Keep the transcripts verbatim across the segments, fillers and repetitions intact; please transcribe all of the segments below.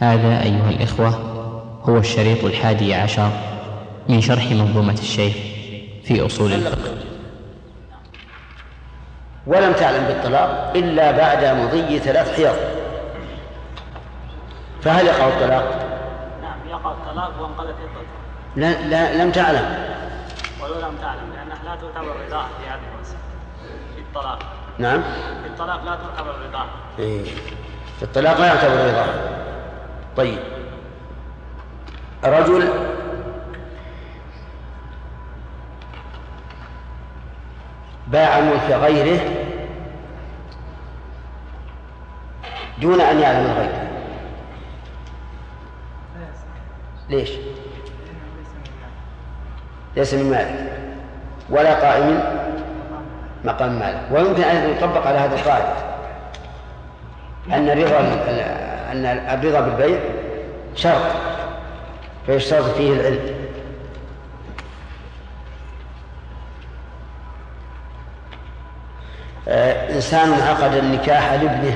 هذا أيها الإخوة هو الشريط الحادي عشر من شرح منظومة الشيخ في أصول الفقه. ولم تعلم بالطلاق إلا بعد مضي ثلاث حيض، فهل يقع الطلاق؟ نعم يقع الطلاق وانقضت عدته. لا, لا لم تعلم. ولو لم تعلم لأنها لا تعتبر رضاعة في هذه المسألة في الطلاق. نعم في الطلاق لا تعتبر رضاعة. إيه. في الطلاق لا يعتبر رضاعة. طيب، رجل باع ملك غيره دون أن يعلم الغير. ليش؟ ليس من مالك ولا قائم مقام مالك. ويمكن أن يطبق على هذا القاعدة أن الرضا أن الرضا بالبيع شرط فيشترط فيه العلم. آه إنسان عقد النكاح لابنه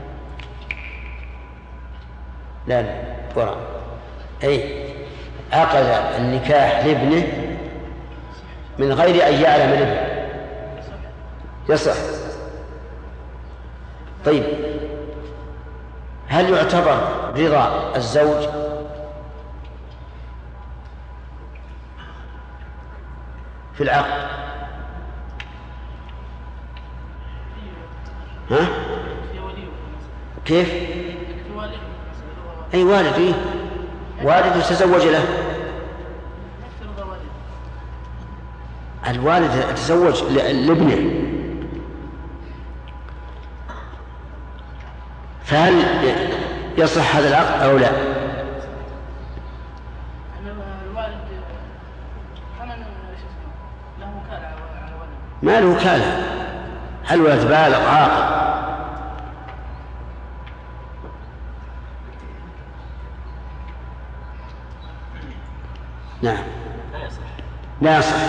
لا لا وراء أي عقد النكاح لابنه من غير أن يعلم الابن يصح. طيب، هل يعتبر رضا الزوج في العقد؟ ها؟ كيف؟ أي والد إيه؟ والد تزوج له. الوالد تزوج لابنه، فهل يصح هذا العقد أو لا؟ ما له وكالة. هل ولد بالغ عاقل؟ نعم لا يصح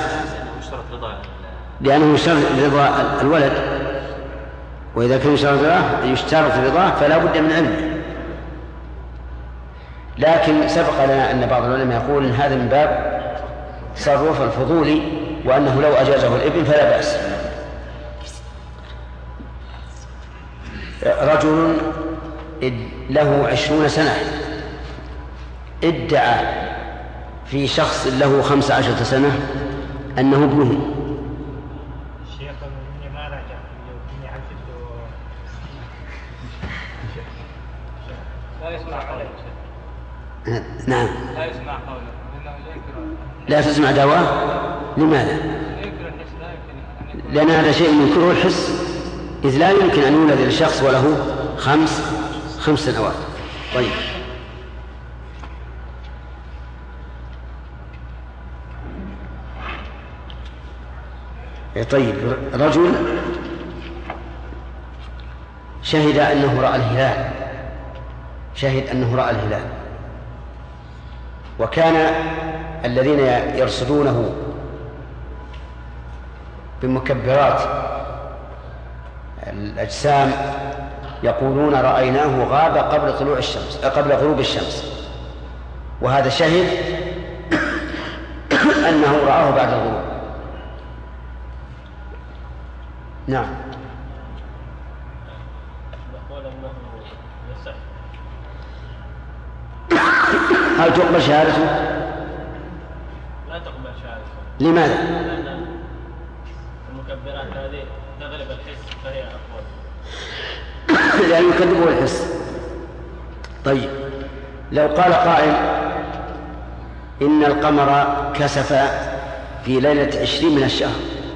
لأنه يشترط رضا الولد، وإذا كان يشترط رضاه يشترط رضاه فلا بد من علمه. لكن سبق لنا أن بعض العلماء يقول إن هذا من باب تصرف الفضولي، وأنه لو أجازه الابن فلا بأس. رجل له عشرون سنة ادعى في شخص له خمس عشرة سنة أنه ابنه. لا يسمع قوله. نعم لا يسمع قوله. لا تسمع دعواه. لماذا؟ لأن هذا شيء ينكره الحس، إذ لا يمكن أن يولد لشخص وله خمس خمس سنوات. طيب، طيب رجل شهد أنه رأى الهلال شهد أنه رأى الهلال وكان الذين يرصدونه بمكبرات الأجسام يقولون رأيناه غاب قبل طلوع الشمس قبل غروب الشمس، وهذا شهد أنه رآه بعد الغروب. نعم. هل تقبل شهادته؟ لا تقبل شهادته. لماذا؟ لأن المكبرات هذه تغلب الحس فهي أقوى. لأنه يكذبه الحس. طيب، لو قال قائل إن القمر كسف في ليلة عشرين من الشهر،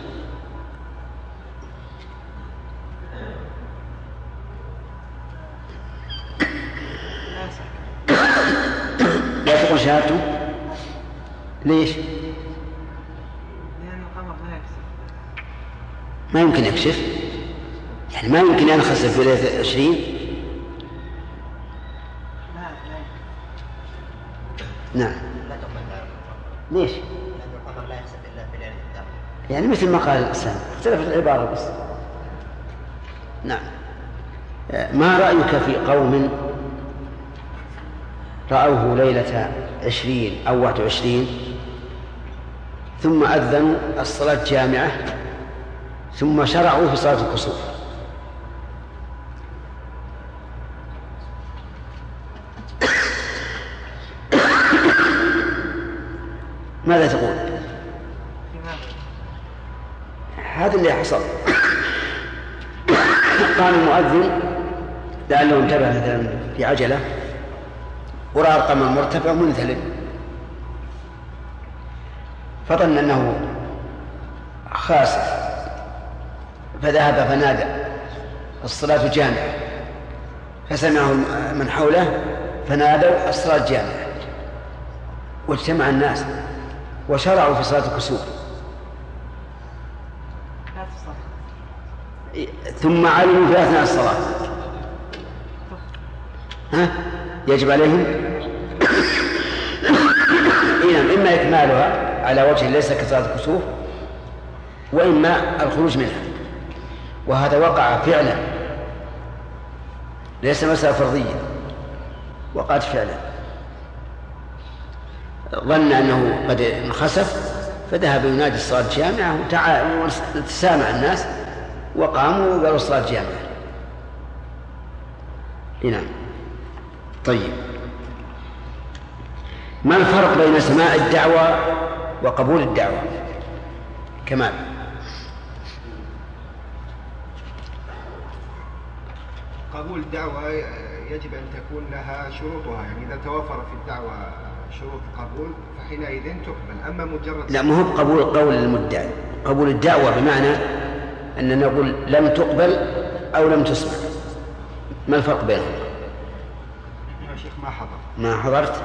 لا تقول شهادته. ليش؟ لأن القمر لا يكسف. ما يمكن يكشف، يعني ما يمكن أن يخسف في ليلة عشرين. لا لا. نعم. لا تقبل. ليش؟ لأن القمر لا يخسف إلا في ليلة الدار. يعني مثل ما قال الإنسان، اختلفت العبارة بس. نعم. ما رأيك في قوم رأوه ليلة عشرين أو واحد وعشرين ثم أذنوا الصلاة جامعة ثم شرعوا في صلاة الكسوف، ماذا تقول؟ هذا اللي حصل. قام المؤذن لعله انتبه مثلا في عجلة ورأى القمر مرتفع منثلث فظن أنه خاسف فذهب فنادى الصلاة جامعة، فسمعه من حوله فنادوا الصلاة جامعة، واجتمع الناس وشرعوا في صلاة الكسوف. ثم علموا في أثناء الصلاة ها يجب عليهم إما إكمالها على وجه ليس كصلاة الكسوف وإما الخروج منها، وهذا وقع فعلا ليس مسألة فرضية، وقعت فعلا. ظن أنه قد انخسف فذهب ينادي الصلاة جامعة وتسامع الناس وقاموا وقالوا الصلاة جامعة. نعم. طيب، ما الفرق بين سماع الدعوة وقبول الدعوة؟ كمال. قبول الدعوة يجب أن تكون لها شروطها، يعني إذا توفر في الدعوة شروط قبول فحينئذ تقبل. أما مجرد لا، ما هو قبول قول المدعي، قبول الدعوة بمعنى أن نقول لم تقبل أو لم تسمع. ما الفرق بينهم؟ يا شيخ ما حضر. ما حضرت؟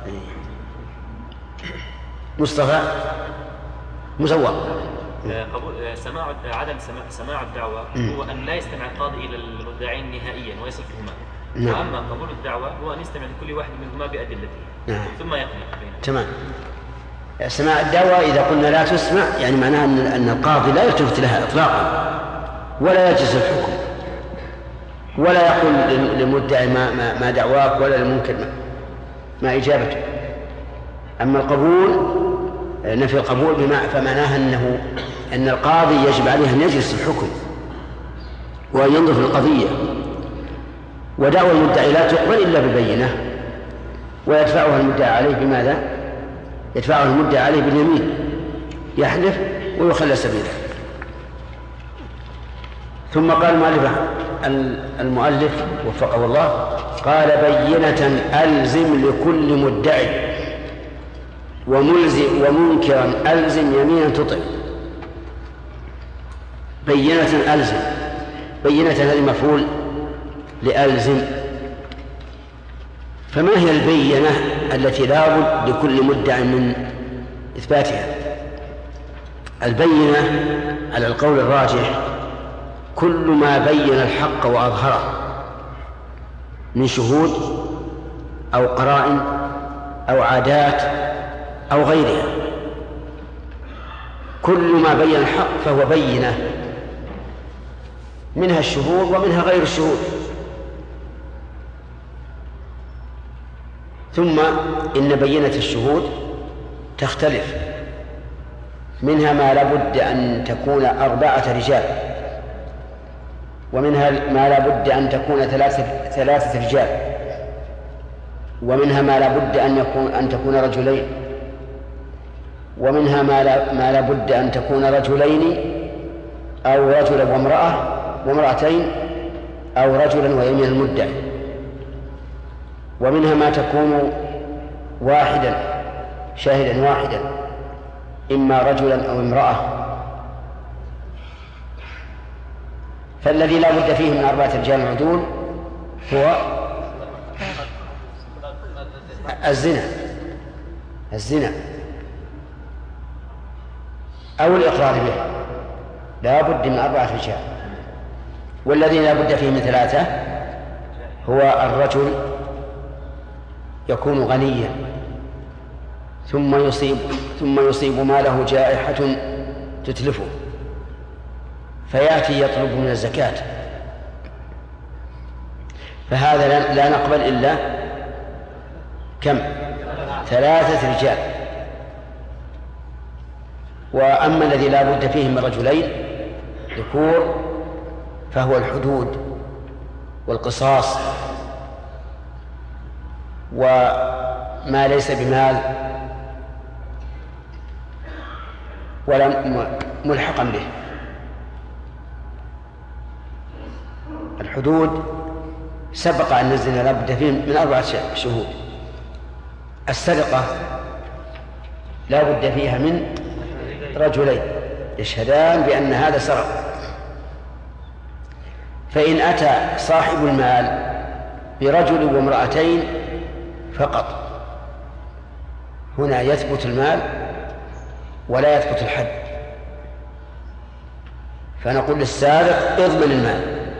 مصطفى مزور. قبول سماع عدم سماع, سماع الدعوة هو أن لا يستمع القاضي إلى المدعين نهائيا ويصفهما. نعم. وأما قبول الدعوة هو أن يستمع لكل واحد منهما بأدلته. نعم. ثم يقضي. تمام. سماع الدعوة إذا قلنا لا تسمع يعني معناها أن أن القاضي لا يلتفت لها إطلاقا ولا يجلس الحكم ولا يقول للمدعي ما ما, ما دعواك ولا للمنكر ما, ما إجابته. أما القبول نفي القبول بما فمعناها أنه أن القاضي يجب عليه أن يجلس الحكم وأن ينظر في القضية، ودعوى المدعي لا تقبل إلا ببينة، ويدفعها المدعي عليه بماذا؟ يدفعها المدعي عليه باليمين، يحلف ويخلى سبيله. ثم قال المؤلف المؤلف وفقه الله قال بينة ألزم لكل مدعي وملزم ومنكرا ألزم يمينا تطع. بينة ألزم، بينة هذه مفعول لألزم. فما هي البينة التي لا بد لكل مدع من إثباتها؟ البينة على القول الراجح كل ما بين الحق وأظهره من شهود أو قرائن أو عادات أو غيرها، كل ما بين الحق فهو بينة، منها الشهود ومنها غير الشهود. ثم إن بينة الشهود تختلف، منها ما لابد أن تكون أربعة رجال، ومنها ما لابد أن تكون ثلاثة, ثلاثة رجال، ومنها ما لابد أن يكون أن تكون رجلين، ومنها ما لا ما لابد أن تكون رجلين أو رجلا وامرأة وامرأتين أو رجلا ويمين المدعي، ومنها ما تكون واحدا شاهدا واحدا إما رجلا أو امرأة. فالذي لا بد فيه من أربعة رجال عدول هو الزنا الزنا أو الإقرار به، لا بد من أربعة رجال. والذي لا بد فيه من ثلاثة هو الرجل يكون غنيا ثم يصيب ثم يصيب ماله جائحة تتلفه فيأتي يطلب من الزكاة، فهذا لا نقبل إلا كم؟ ثلاثة رجال. وأما الذي لا بد فيه من رجلين ذكور فهو الحدود والقصاص وما ليس بمال ولا ملحقا به. الحدود سبق أن نزلنا لا بد فيه من أربعة شهود. السرقة لا بد فيها من رجلين يشهدان بأن هذا سرق. فإن أتى صاحب المال برجل وامرأتين فقط هنا يثبت المال ولا يثبت الحد، فنقول للسارق اضمن المال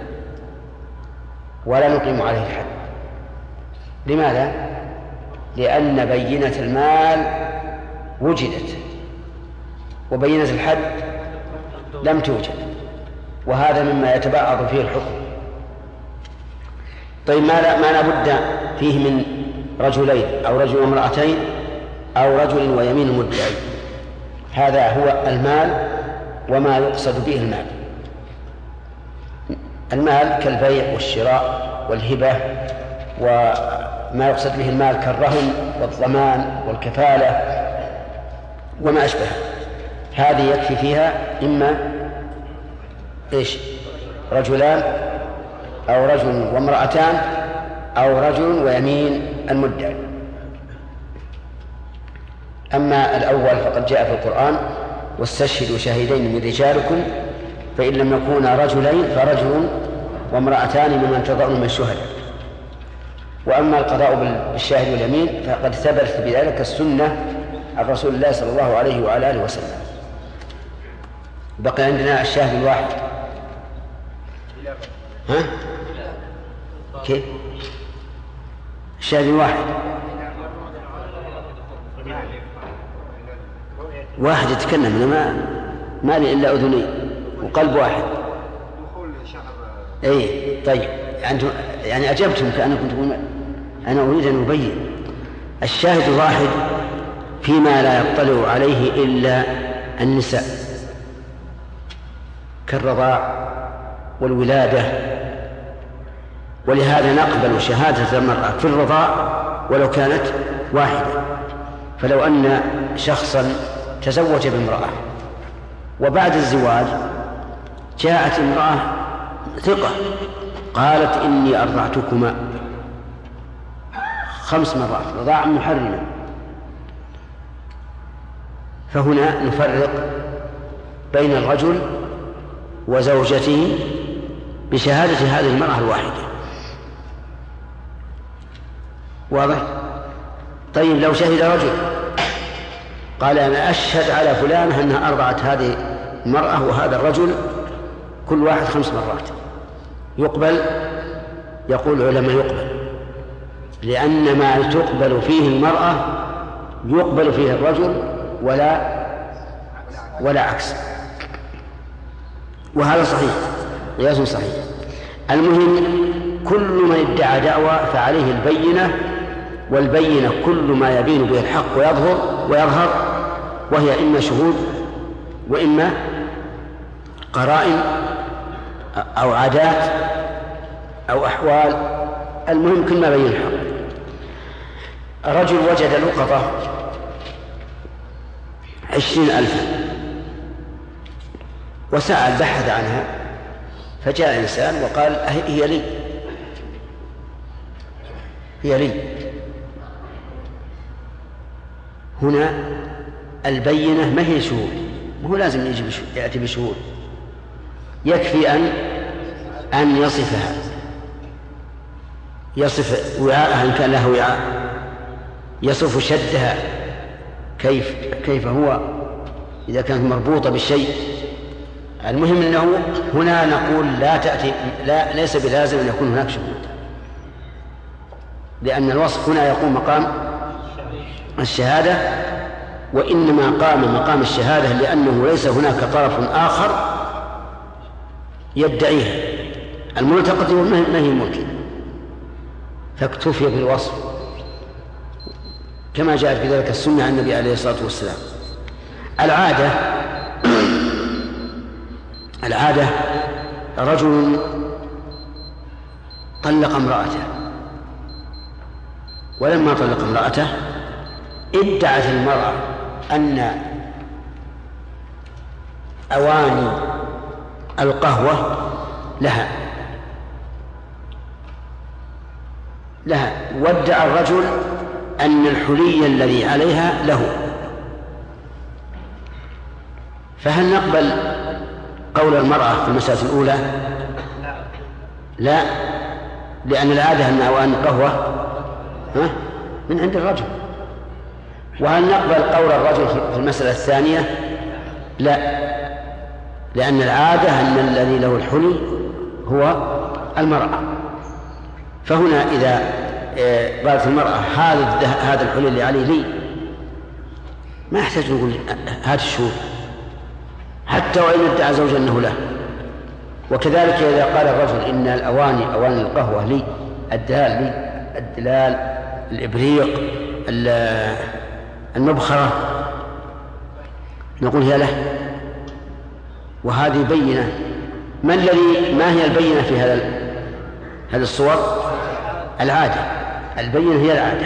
ولا نقيم عليه الحد. لماذا؟ لأن بينة المال وجدت وبينة الحد لم توجد، وهذا مما يتبعض فيه الحكم. طيب ما لا ما لابد فيه من رجلين أو رجل وامرأتين أو رجل ويمين المدعي. هذا هو المال وما يقصد به المال. المال كالبيع والشراء والهبة وما يقصد به المال كالرهن والضمان والكفالة وما أشبه. هذه يكفي فيها إما إيش؟ رجلان أو رجل وامرأتان أو رجل ويمين المدعي. أما الأول فقد جاء في القرآن واستشهدوا شاهدين من رجالكم فإن لم يكونا رجلين فرجل وامرأتان ممن تضعون من الشهداء. وأما القضاء بالشاهد واليمين فقد ثبت بذلك السنة عن رسول الله صلى الله عليه وعلى آله وسلم. بقي عندنا الشاهد الواحد. ها؟ كيف؟ الشاهد الواحد واحد يتكلم. أنا ما ما لي إلا أذني وقلب واحد. أي طيب أنتم يعني أجبتم كأنكم تقولون أنا أريد أن أبين. الشاهد الواحد فيما لا يطلع عليه إلا النساء كالرضاع والولادة، ولهذا نقبل شهادة المرأة في الرضاع ولو كانت واحدة. فلو أن شخصا تزوج بامرأة وبعد الزواج جاءت امرأة ثقة قالت إني أرضعتكما خمس مرات رضاعا محرما، فهنا نفرق بين الرجل وزوجته بشهادة هذه المرأة الواحدة. واضح؟ طيب لو شهد رجل قال أنا أشهد على فلانة أنها أرضعت هذه المرأة وهذا الرجل كل واحد خمس مرات، يقبل؟ يقول العلماء يقبل، لأن ما تقبل فيه المرأة يقبل فيه الرجل ولا ولا عكس، وهذا صحيح قياس صحيح. المهم كل من ادعى دعوى فعليه البينة، والبينة كل ما يبين به الحق ويظهر ويظهر وهي إما شهود وإما قرائن أو عادات أو أحوال. المهم كل ما بين الحق. رجل وجد لقطة عشرين ألفا وسأل بحث عنها، فجاء إنسان وقال هي لي هي لي. هنا البينة ما هي شهود، وهو لازم يجي يأتي بشهود، يكفي أن أن يصفها، يصف وعاءها إن كان له وعاء، يصف شدها كيف كيف هو إذا كانت مربوطة بالشيء. المهم أنه هنا نقول لا تأتي لا ليس بلازم أن يكون هناك شهود، لأن الوصف هنا يقوم مقام الشهادة، وإنما قام مقام الشهادة لأنه ليس هناك طرف آخر يدعيها. الملتقط ما هي ممكن، فاكتفي بالوصف كما جاءت في ذلك السنة عن النبي عليه الصلاة والسلام. العادة العادة رجل طلق امرأته، ولما طلق امرأته ادعت المرأة أن أواني القهوة لها لها وادعى الرجل أن الحلي الذي عليها له. فهل نقبل قول المرأة في المسألة الأولى؟ لا، لأن العادة أن أواني القهوة ها من عند الرجل. وهل نقبل قول الرجل في المسألة الثانية؟ لا، لأن العادة أن الذي له الحلي هو المرأة. فهنا إذا قالت المرأة هذا هذا الحلي اللي عليه لي، ما يحتاج نقول هذا الشهود حتى وإن ادعى زوج أنه له. وكذلك إذا قال الرجل إن الأواني أواني القهوة لي، الدلال لي، الدلال، الإبريق، المبخرة، نقول هي له، وهذه بينة. ما الذي ما هي البينة في هذا هذه الصور؟ العادة. البينة هي العادة.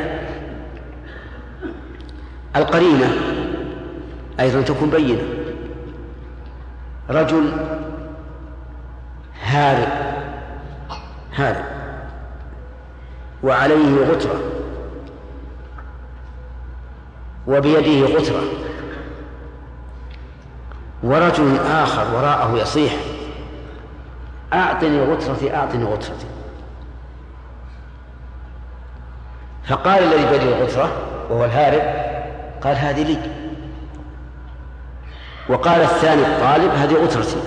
القرينة أيضا تكون بينة. رجل هارب هارب وعليه غترة وبيده غترة، ورجل آخر وراءه يصيح أعطني غترتي أعطني غترتي. فقال الذي بيده الغترة وهو الهارب قال هذه لي، وقال الثاني الطالب هذه غترتي،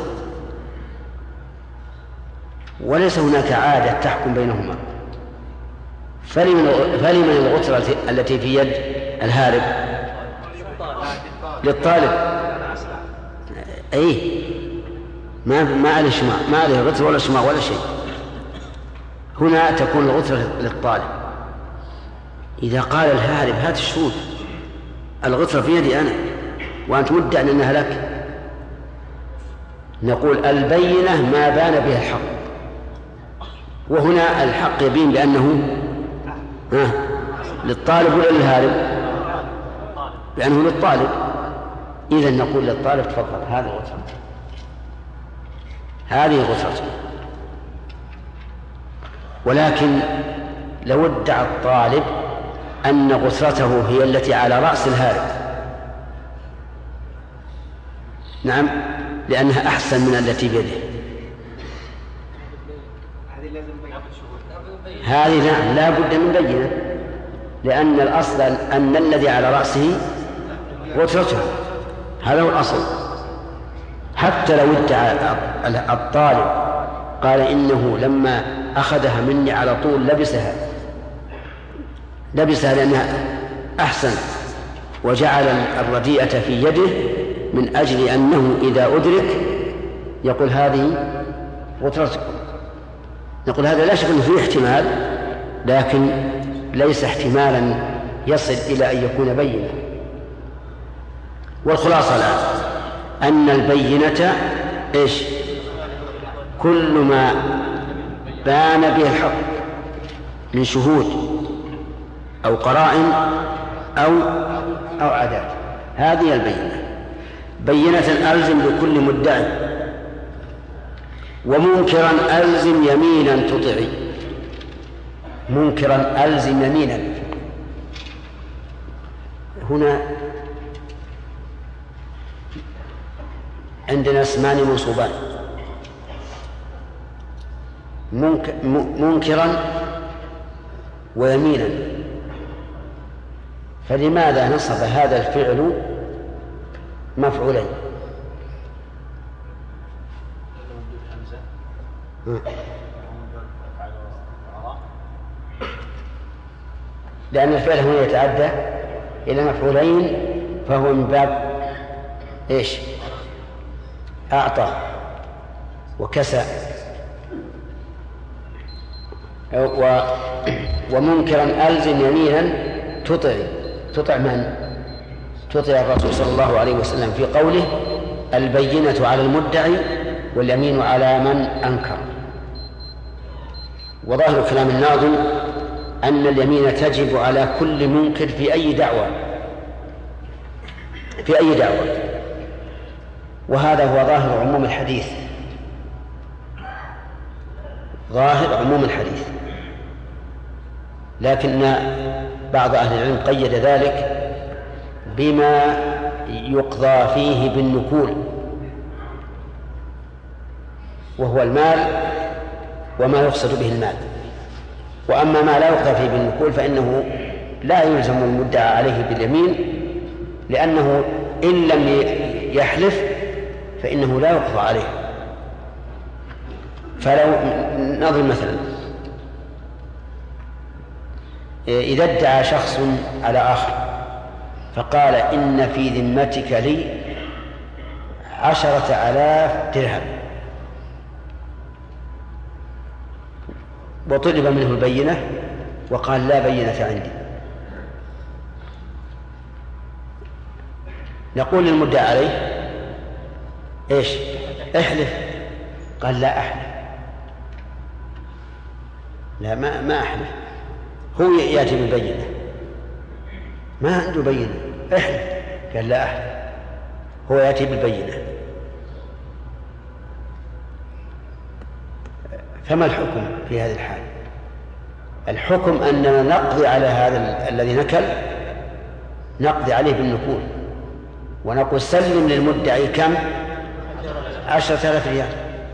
وليس هناك عادة تحكم بينهما. فلمن فلمن الغترة التي في يد الهارب؟ للطالب. أي ما ما عليه شماع، ما عليه غترة ولا شماع ولا شيء. هنا تكون الغترة للطالب. إذا قال الهارب هات الشهود، الغترة في يدي أنا وأنت مدعي أنها لك، نقول البينة ما بان بها الحق. وهنا الحق يبين بأنه ها للطالب ولا للهارب؟ بأنه للطالب. إذن نقول للطالب تفضل هذه غترتك، هذه غترتك. ولكن لو ادعى الطالب أن غترته هي التي على رأس الهارب، نعم، لأنها أحسن من التي بيده، هذه نعم لا بد من بينة، لأن الأصل أن الذي على رأسه غترته، هذا هو الأصل. حتى لو ادعى الطالب قال إنه لما أخذها مني على طول لبسها لبسها لأنها أحسن، وجعل الرديئة في يده من أجل أنه إذا أدرك يقول هذه غترتكم، نقول هذا لا شك أنه فيه احتمال، لكن ليس احتمالا يصل إلى أن يكون بينة. والخلاصة الآن أن البينة إيش؟ كل ما بان به الحق من شهود أو قرائن أو أو عادات، هذه البينة. بينة ألزم لكل مدعي، ومنكرا ألزم يمينا تطعي. منكرا ألزم يمينا. هنا عندنا اسمان منصوبان، منكرا ويمينا. فلماذا نصب هذا الفعل مفعولين؟ لأن الفعل هنا يتعدى إلى مفعولين، فهو من باب إيش؟ أعطى وكسى. و... ومنكرا ألزم يمينا تطعي. تطع من؟ تطع الرسول صلى الله عليه وسلم في قوله البينة على المدعي واليمين على من أنكر. وظاهر كلام الناظم أن اليمين تجب على كل منكر في أي دعوة في أي دعوة وهذا هو ظاهر عموم الحديث ظاهر عموم الحديث لكن بعض أهل العلم قيد ذلك بما يقضى فيه بالنكول وهو المال وما يقصد به المال. وأما ما لا يقضى فيه بالنكول فإنه لا يلزم المدعى عليه باليمين لأنه إن لم يحلف فإنه لا يقضى عليه. فلو نضرب مثلا إذا ادعى شخص على آخر فقال إن في ذمتك لي عشرة آلاف درهم وطلب منه البينة وقال لا بينة عندي، نقول للمدعى عليه إيش؟ احلف. قال لا أحلف، لا ما ما أحلف، هو يأتي بالبينة ما عنده بينة، احلف. قال لا أحلف، هو يأتي بالبينة. فما الحكم في هذه الحال؟ الحكم أننا نقضي على هذا الذي نكل، نقضي عليه بالنكول ونقول سلم للمدعي كم؟ عشرة آلاف ريال،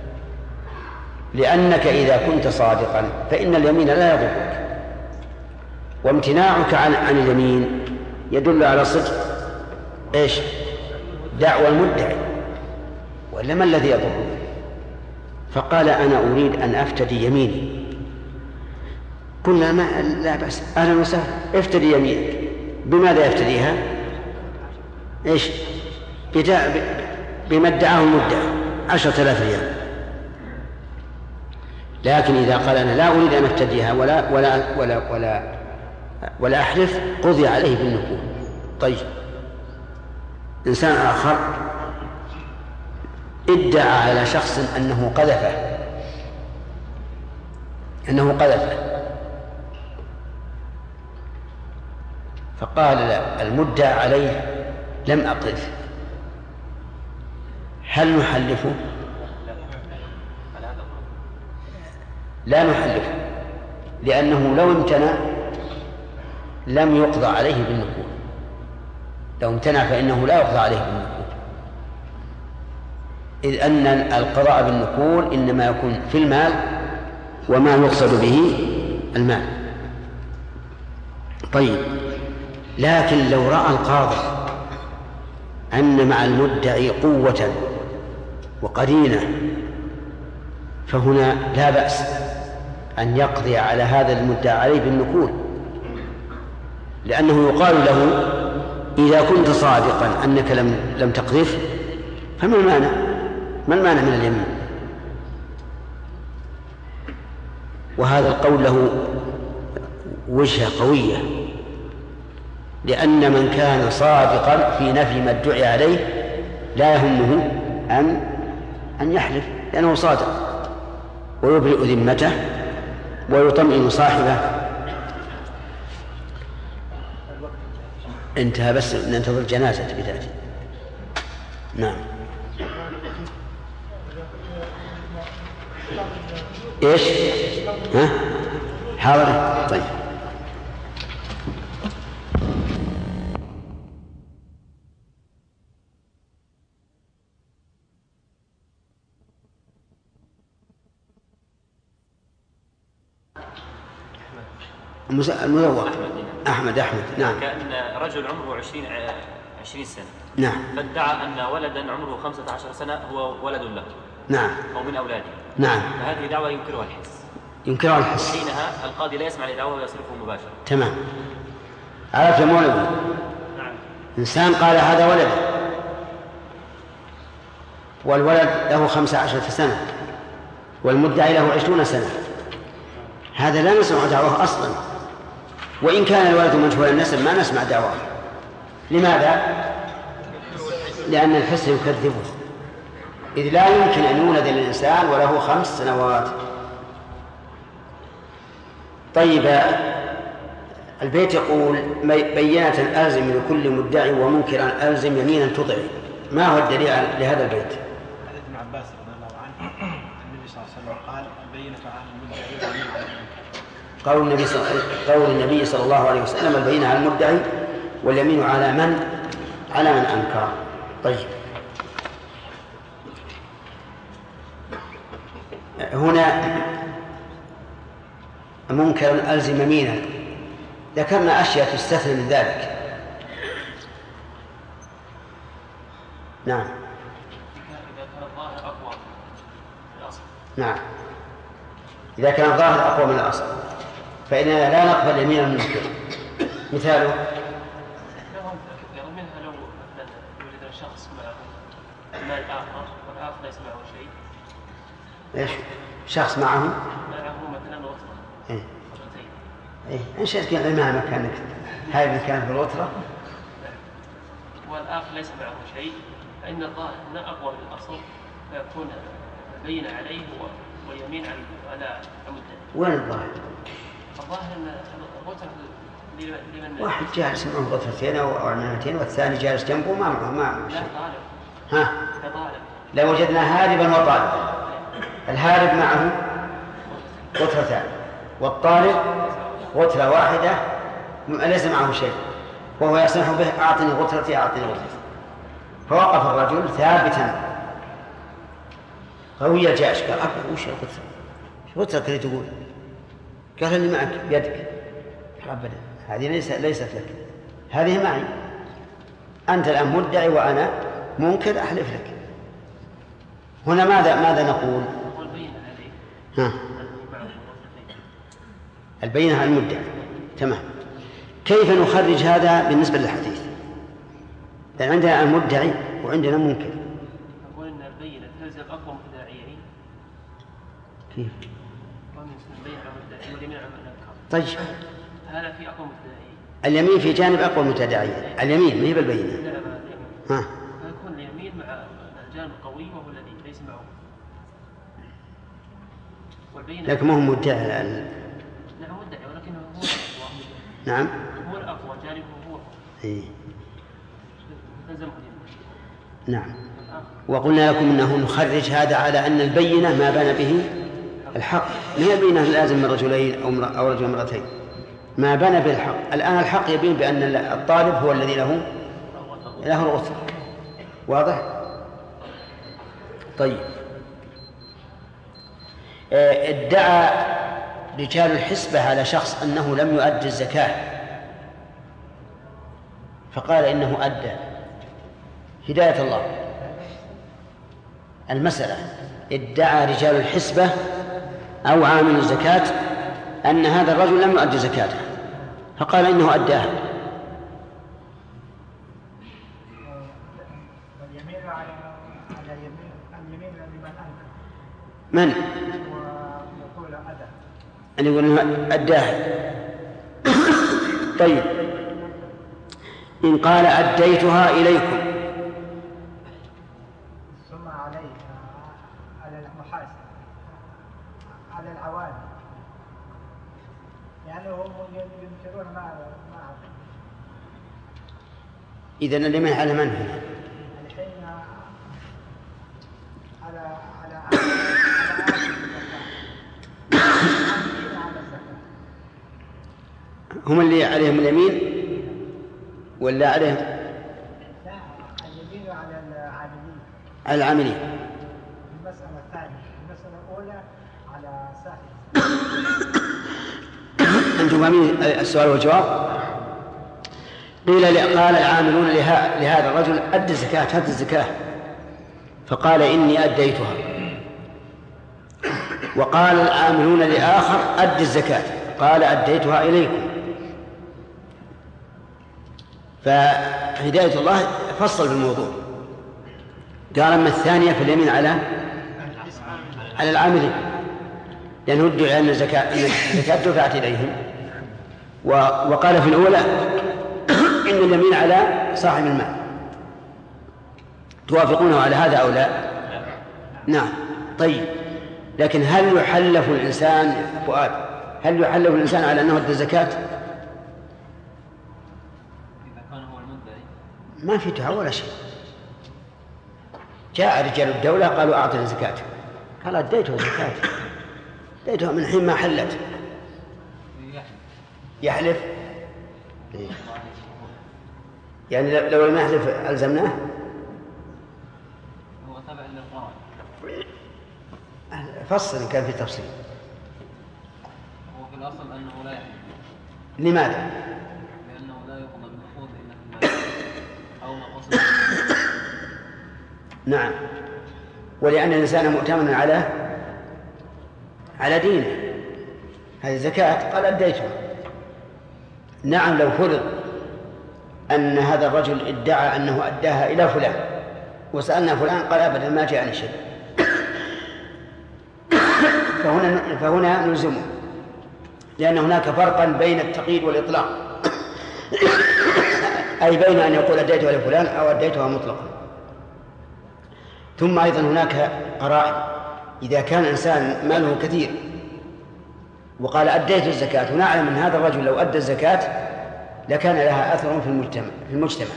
لأنك إذا كنت صادقا فإن اليمين لا يضرك، وامتناعك عن عن اليمين يدل على صدق إيش؟ دعوى المدعي، ولا ما الذي يضرك؟ فقال أنا أريد أن أفتدي يميني. قلنا ما لا بأس، أهلا وسهلا، افتدي يمينك. بماذا يفتديها؟ إيش؟ بما ادعاه المدعي عشرة آلاف ريال. لكن إذا قال أنا لا أريد أن أفتديها ولا ولا ولا ولا ولا أحلف قضي عليه بالنكول. طيب إنسان آخر ادعى على شخص أنه قذفه أنه قذفه فقال المدعى عليه لم أقذف، هل نحلفه؟ لا نحلفه، لأنه لو امتنع لم يقضى عليه بالنكول، لو امتنع فإنه لا يقضى عليه بالنكول، إذ أن القضاء بالنكول إنما يكون في المال وما يقصد به المال. طيب لكن لو رأى القاضي أن مع المدعي قوة وقرينة فهنا لا بأس أن يقضي على هذا المدعى عليه بالنكول، لأنه يقال له إذا كنت صادقا أنك لم لم تقذف فما المانع؟ ما المانع من اليمين؟ وهذا القول له وجهة قوية، لأن من كان صادقا في نفي ما ادعي عليه لا يهمه أن أن يحلف، لأنه صادق ويبرئ ذمته ويطمئن صاحبه. انتهى، بس ننتظر جنازة بذاته. نعم. ايش؟ ها؟ حاضر. طيب المزوق أحمد أحمد نعم. كأن رجل عمره عشرين عشرين سنة نعم، فادعى أن ولدا عمره خمسة عشر سنة هو ولد له نعم أو من أولاده، نعم، فهذه دعوة ينكرها الحس، ينكرها الحس. حينها القاضي لا يسمع لدعوه ويصرفه مباشرة. تمام. عرفت يا مولانا؟ نعم. إنسان قال هذا ولد والولد له خمسة عشرة سنة والمدعي له عشرون سنة، هذا لا نسمع دعوه أصلا، وإن كان الولد مجهول النسب ما نسمع دعواه. لماذا؟ لأن الحس يكذبه، إذ لا يمكن أن يولد الإنسان وله خمس سنوات. طيب، البيت يقول بينة ألزم لكل مدعي ومنكرا ألزم يمينا تطعي. ما هو الدليل لهذا البيت؟ حديث ابن عباس رضي الله عنه النبي صلى الله عليه وسلم قال البينة على المدعي واليمين على المنكر. قول النبي قول النبي صلى الله عليه وسلم البينة على المدعي واليمين على من على من أنكر. طيب، هنا منكرا ألزم يمينا، ذكرنا أشياء تستثنى من ذلك. نعم. إذا كان الظاهر أقوى من الأصل. نعم، إذا كان الظاهر أقوى من الأصل فإننا لا نقبل يمين المنكر. مثاله منها لو مثلا يوجد شخص معه مال آخر والآخر ليس معه شيء. إيش؟ شخص معه معه مثلا وطرة. إيه. إيه. إيش تقول ما مكانك؟ هاي مكان في الوترة. والآخر ليس معه شيء، فإن الظاهر هنا أقوى من الأصل، فيكون بين عليه ويمين على المدعي. وين الظاهر؟ الظاهر أن الوتر لمن واحد جالس معه غطرتين أو عمامتين والثاني جالس جنبه ما معه ما معه شيء. لا طالب. ها؟ كطالب. لو وجدنا هاربا وطالبا، الهارب معه غطرتان والطالب غطرة واحدة ليس معه شيء وهو يصيح به أعطني غطرتي أعطني غطرتي، فوقف الرجل ثابتا قوي الجأش قال أبدا وش الغطرة؟ غطرة اللي تقول؟ قال اللي معك بيدك. أبدا هذه ليس ليست لك، هذه معي. أنت الآن مدعي وأنا منكر أحلف لك. هنا ماذا ماذا نقول؟ ها. البينة على المدعي. تمام. كيف نخرج هذا بالنسبة للحديث؟ لأن عندنا المدعي وعندنا منكر. أقول أن البينة تلزم أقوى مدعيين. كيف؟ البينة على المدعي واليمين على المنكر. طيب. هذا في أقوى مدعيين. اليمين في جانب أقوى متداعيين. اليمين ما هي بالبينة. لا لا ها. فيكون اليمين مع الجانب القوي وهو الذي ليس معه. لكن ما هو مدعي الآن. نعم مدعي ولكنه هو الأقوى. نعم. هو الأقوى جانبه هو. إيه. لازم نعم. وقلنا لكم أنه نخرج هذا على أن البينة ما بان به الحق، ما هي البينة لازم من رجلين أو أو رجل مرتين، ما بان به الحق. الآن الحق يبين بأن الطالب هو الذي له له الغثر. واضح؟ طيب. ادعى رجال الحسبة على شخص أنه لم يؤدي الزكاة فقال إنه أدى. هداية الله. المسألة ادعى رجال الحسبة أو عامل الزكاة أن هذا الرجل لم يؤدي زكاته فقال إنه أداها. واليمين على اليمين اليمين لمن أنكر. من؟ ويقول أدى. أن يقول إنه أداها. طيب. إن قال أديتها إليكم ثم عليه على المحاسب على العوام لأنهم ينكرون ما ما إذن اليمين على من هنا؟ الحين على على على هم اللي عليهم اليمين ولا عليهم؟ لا اليمين على العاملين. على العاملين. المسألة الثانية، المسألة الأولى على ساحل. أنتم فاهمين السؤال والجواب؟ قيل قال العاملون لهذا الرجل أدى الزكاة هات الزكاة فقال إني أديتها، وقال العاملون لآخر أدى الزكاة قال أديتها إليكم. فهداية الله فصل في الموضوع قال أما الثانية فاليمين على على العاملين لأنه ادعي أن الزكاة أن الزكاة دفعت إليهم وقال في الأولى إن اليمين على صاحب المال. توافقونه على هذا أو لا؟ نعم. طيب، لكن هل يحلف الإنسان فؤاد هل يحلف الإنسان على أنه أدى الزكاة؟ ما في دعوة ولا شيء. جاء رجال الدولة قالوا أعطنا الزكاة، قال أديته الزكاة، أديته من حين ما حلت. يحلف يعني لو لم يحلف ألزمناه. هو تابع للقرآن. فصل إن كان في تفصيل. هو في الأصل أنه لا يحلف. لماذا؟ لأنه لا يقضى بالنقود إلا في المال أو نقص. نعم، ولأن الإنسان مؤتمن على على دينه. هذه الزكاة قال أديتها. نعم، لو فرض أن هذا الرجل ادعى أنه أداها إلى فلان وسألنا فلان قال أبدا ما جاءني شيء، فهنا فهنا نلزمه، لأن هناك فرقا بين التقييد والإطلاق، أي بين أن يقول أديتها لفلان أو أديتها مطلقا. ثم أيضا هناك قرائن. إذا كان إنسان ماله كثير وقال أديت الزكاة ونعلم أن هذا الرجل لو أدى الزكاة لكان لها أثر في المجتمع في المجتمع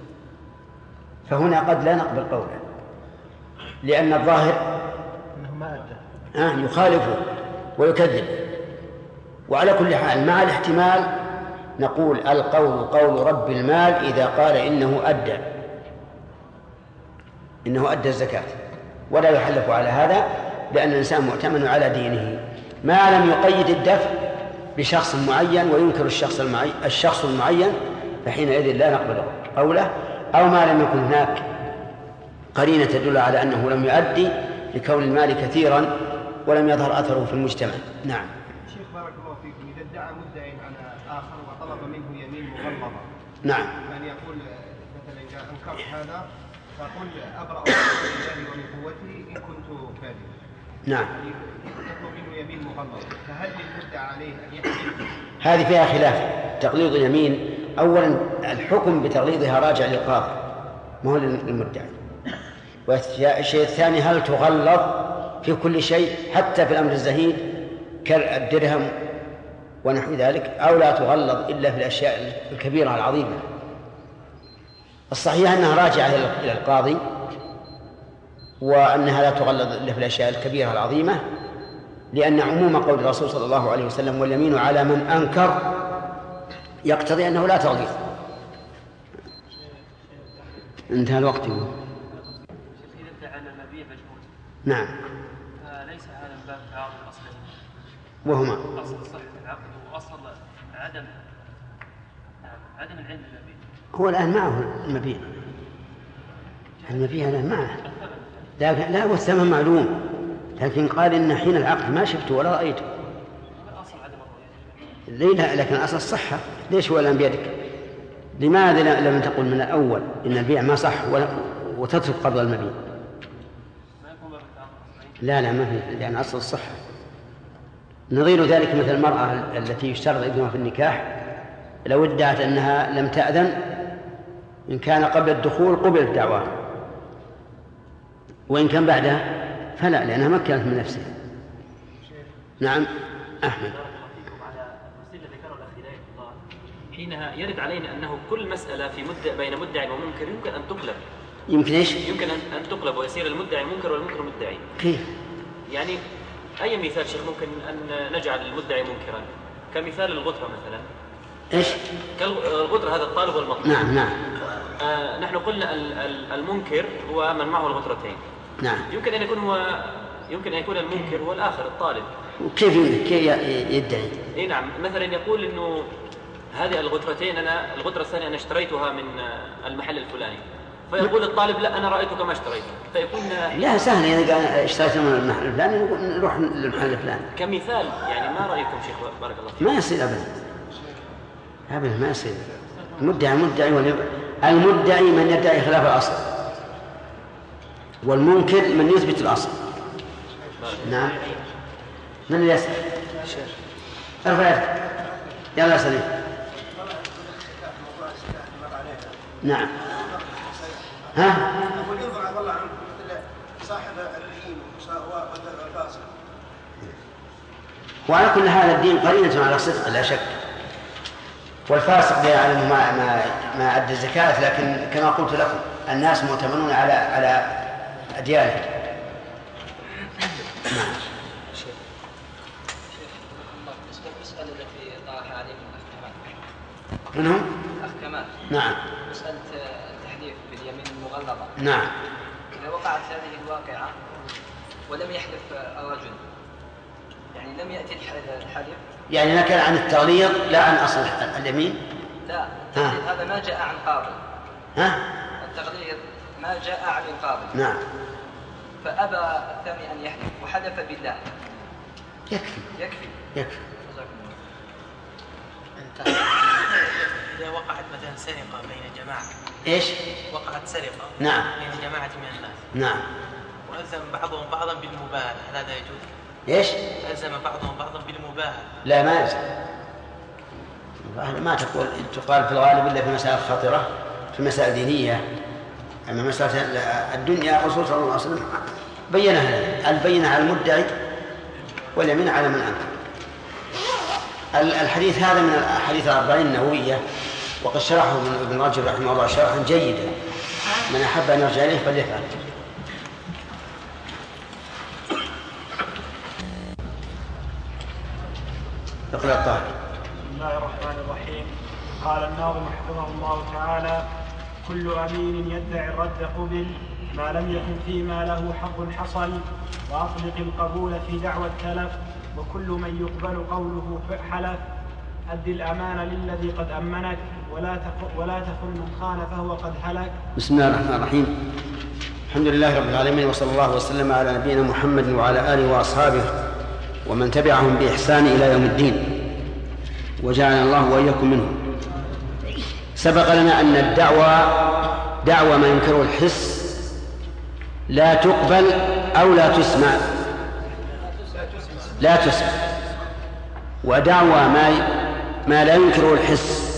فهنا قد لا نقبل قوله، لأن الظاهر أنه ما أدى يخالفه ويكذب. وعلى كل حال مع الاحتمال نقول القول قول رب المال إذا قال إنه أدى إنه أدى الزكاة، ولا يحلف على هذا، لأن الإنسان مؤتمن على دينه ما لم يقيد الدفع بشخص معين وينكر الشخص المعين الشخص المعين، فحينئذ لا نقبل قوله، أو ما لم يكن هناك قرينة تدل على أنه لم يؤدي لكون المال كثيرا ولم يظهر أثره في المجتمع. نعم. شيخ بارك الله فيكم، إذا ادعى مدعي على آخر وطلب منه يمين مغلظة، نعم، يعني يقول مثلا إذا أنكرت هذا فقل أبرأ بالله ومن قوتي إن كنت كاذبا. نعم، يطلب منه يمين مغلظة، فهل للمدعى عليه أن يحلف؟ هذه فيها خلاف. تقليد اليمين أولا الحكم بتغليظها راجع للقاضي ما هو للمدعي. والشيء الثاني هل تغلظ في كل شيء حتى في الأمر الزهيد كالدرهم ونحو ذلك، أو لا تغلظ إلا في الأشياء الكبيرة العظيمة. الصحيح أنها راجعة إلى القاضي، وأنها لا تغلظ إلا في الأشياء الكبيرة العظيمة، لأن عموم قول الرسول صلى الله عليه وسلم واليمين على من أنكر يقتضي أنه لا تغلظ. انتهى الوقت. إذا ادعى أن المبيع مجهول، نعم، فليس هذا من باب تعارض الأصلين، وهما أصل صحة العقد وأصل عدم عدم العلم بالمبيع. هو الآن معه المبيع المبيع الآن معه، لا لا والثمن معلوم، لكن قال إن حين العقد ما شفته ولا رأيته. ليه؟ لا، لكن أصل الصحة. ليش هو الآن بيدك؟ لماذا لم تقل من الأول إن البيع ما صح وتترك قبض المبيع؟ لا لا ما في، لأن أصل الصحة. نظير ذلك مثل المرأة التي يشترط إذنها في النكاح لو ادعت أنها لم تأذن إن كان قبل الدخول قبلت دعواها، وإن كان بعدها فلا، لأنها مكنت من نفسها. نعم أحمد. حينها يرد علينا أنه كل مسألة في مدة بين مدعي ومنكر يمكن أن تقلب. يمكن إيش؟ يمكن أن تقلب ويصير المدعي منكر والمنكر مدعي. كيف؟ يعني أي مثال شيخ ممكن أن نجعل المدعي منكرا؟ كمثال الغترة مثلا. إيش؟ كالغترة هذا الطالب والمطلوب. نعم نعم. آه نحن قلنا المنكر هو من معه الغترتين. نعم. يمكن أن يكون هو يمكن أن يكون المنكر هو الآخر الطالب. وكيف كيف يدعي؟ إيه نعم، مثلا يقول إنه هذه الغترتين أنا الغترة الثانية أنا اشتريتها من المحل الفلاني، فيقول الطالب لا أنا رأيتك ما اشتريت، فيكون لا سهل إذا قال اشتريت من المحل الفلاني نروح للمحل الفلاني كمثال. يعني ما رأيكم شيخ بارك الله فيك؟ ما يصير أبدا أبدا ما يصير. المدعي مدعي المدعي من يدعي خلاف الأصل، والمنكر من يثبت الأصل. نعم. من يسأل؟ ارفع يدك. يلا سليم. نعم. ها؟ أقول ينظر عفى الله عنه مثل صاحب الدين والفاسق. وعلى كل هذا الدين قرينة على صدق لا شك، والفاسق لا يعلم ما ما ما أدى الزكاة، لكن كما قلت لكم الناس مؤتمنون على على أديانهم. نعم. المسألة التي طرحها عليه الأخ كمال. منهم؟ الأخ كمال. نعم. مسألة التحليف باليمين المغلظة. نعم. إذا وقعت هذه الواقعة ولم يحلف الرجل، يعني لم يأتي الحلف، يعني نكل عن التغليظ لا عن أصل اليمين. لا، التغليظ هذا ما جاء عن قاضي. ها؟ التغليظ ما جاء عن القاضي. نعم. فأبى الثاني أن يحلف وحلف بالله. يكفي. يكفي. يكفي. انت إذا وقعت مثلا سرقة بين جماعة. إيش؟ وقعت سرقة. نعم. بين جماعة من الناس. نعم. وألزم بعضهم بعضا بالمباهلة، هل هذا يجوز؟ إيش؟ ألزم بعضهم بعضا بالمباهلة. لا ما يلزم. ما تقول تقال في الغالب إلا في مسائل خطرة، في مسائل دينية. أما مسألة الدنيا الرسول صلى الله عليه وسلم بينها، البينة على المدعي واليمين على من أنكر. الحديث هذا من الأحاديث الأربعين النووية، وقد شرحه ابن رجب رحمه الله شرحا جيدا، من أحب أن يرجع إليه فليفعل. اقرأ الطاهر. بسم الله الرحمن الرحيم. قال الناظم حفظه الله تعالى: كل أمين يدعي الرد قبل ما لم يكن فيما له حق حصل، وأطلق القبول في دعوى التلف، وكل من يقبل قوله حلف. أد الأمان للذي قد أمنك، ولا ولا تخن من خان فهو قد هلك. بسم الله الرحمن الرحيم. الحمد لله رب العالمين، وصلى الله وسلم على نبينا محمد وعلى آله وأصحابه ومن تبعهم بإحسان إلى يوم الدين، وجعلنا الله وإياكم منهم. سبق لنا أن الدعوة دعوة ما ينكره الحس لا تقبل أو لا تسمع، لا تسمع، ودعوة ما ما لا ينكره الحس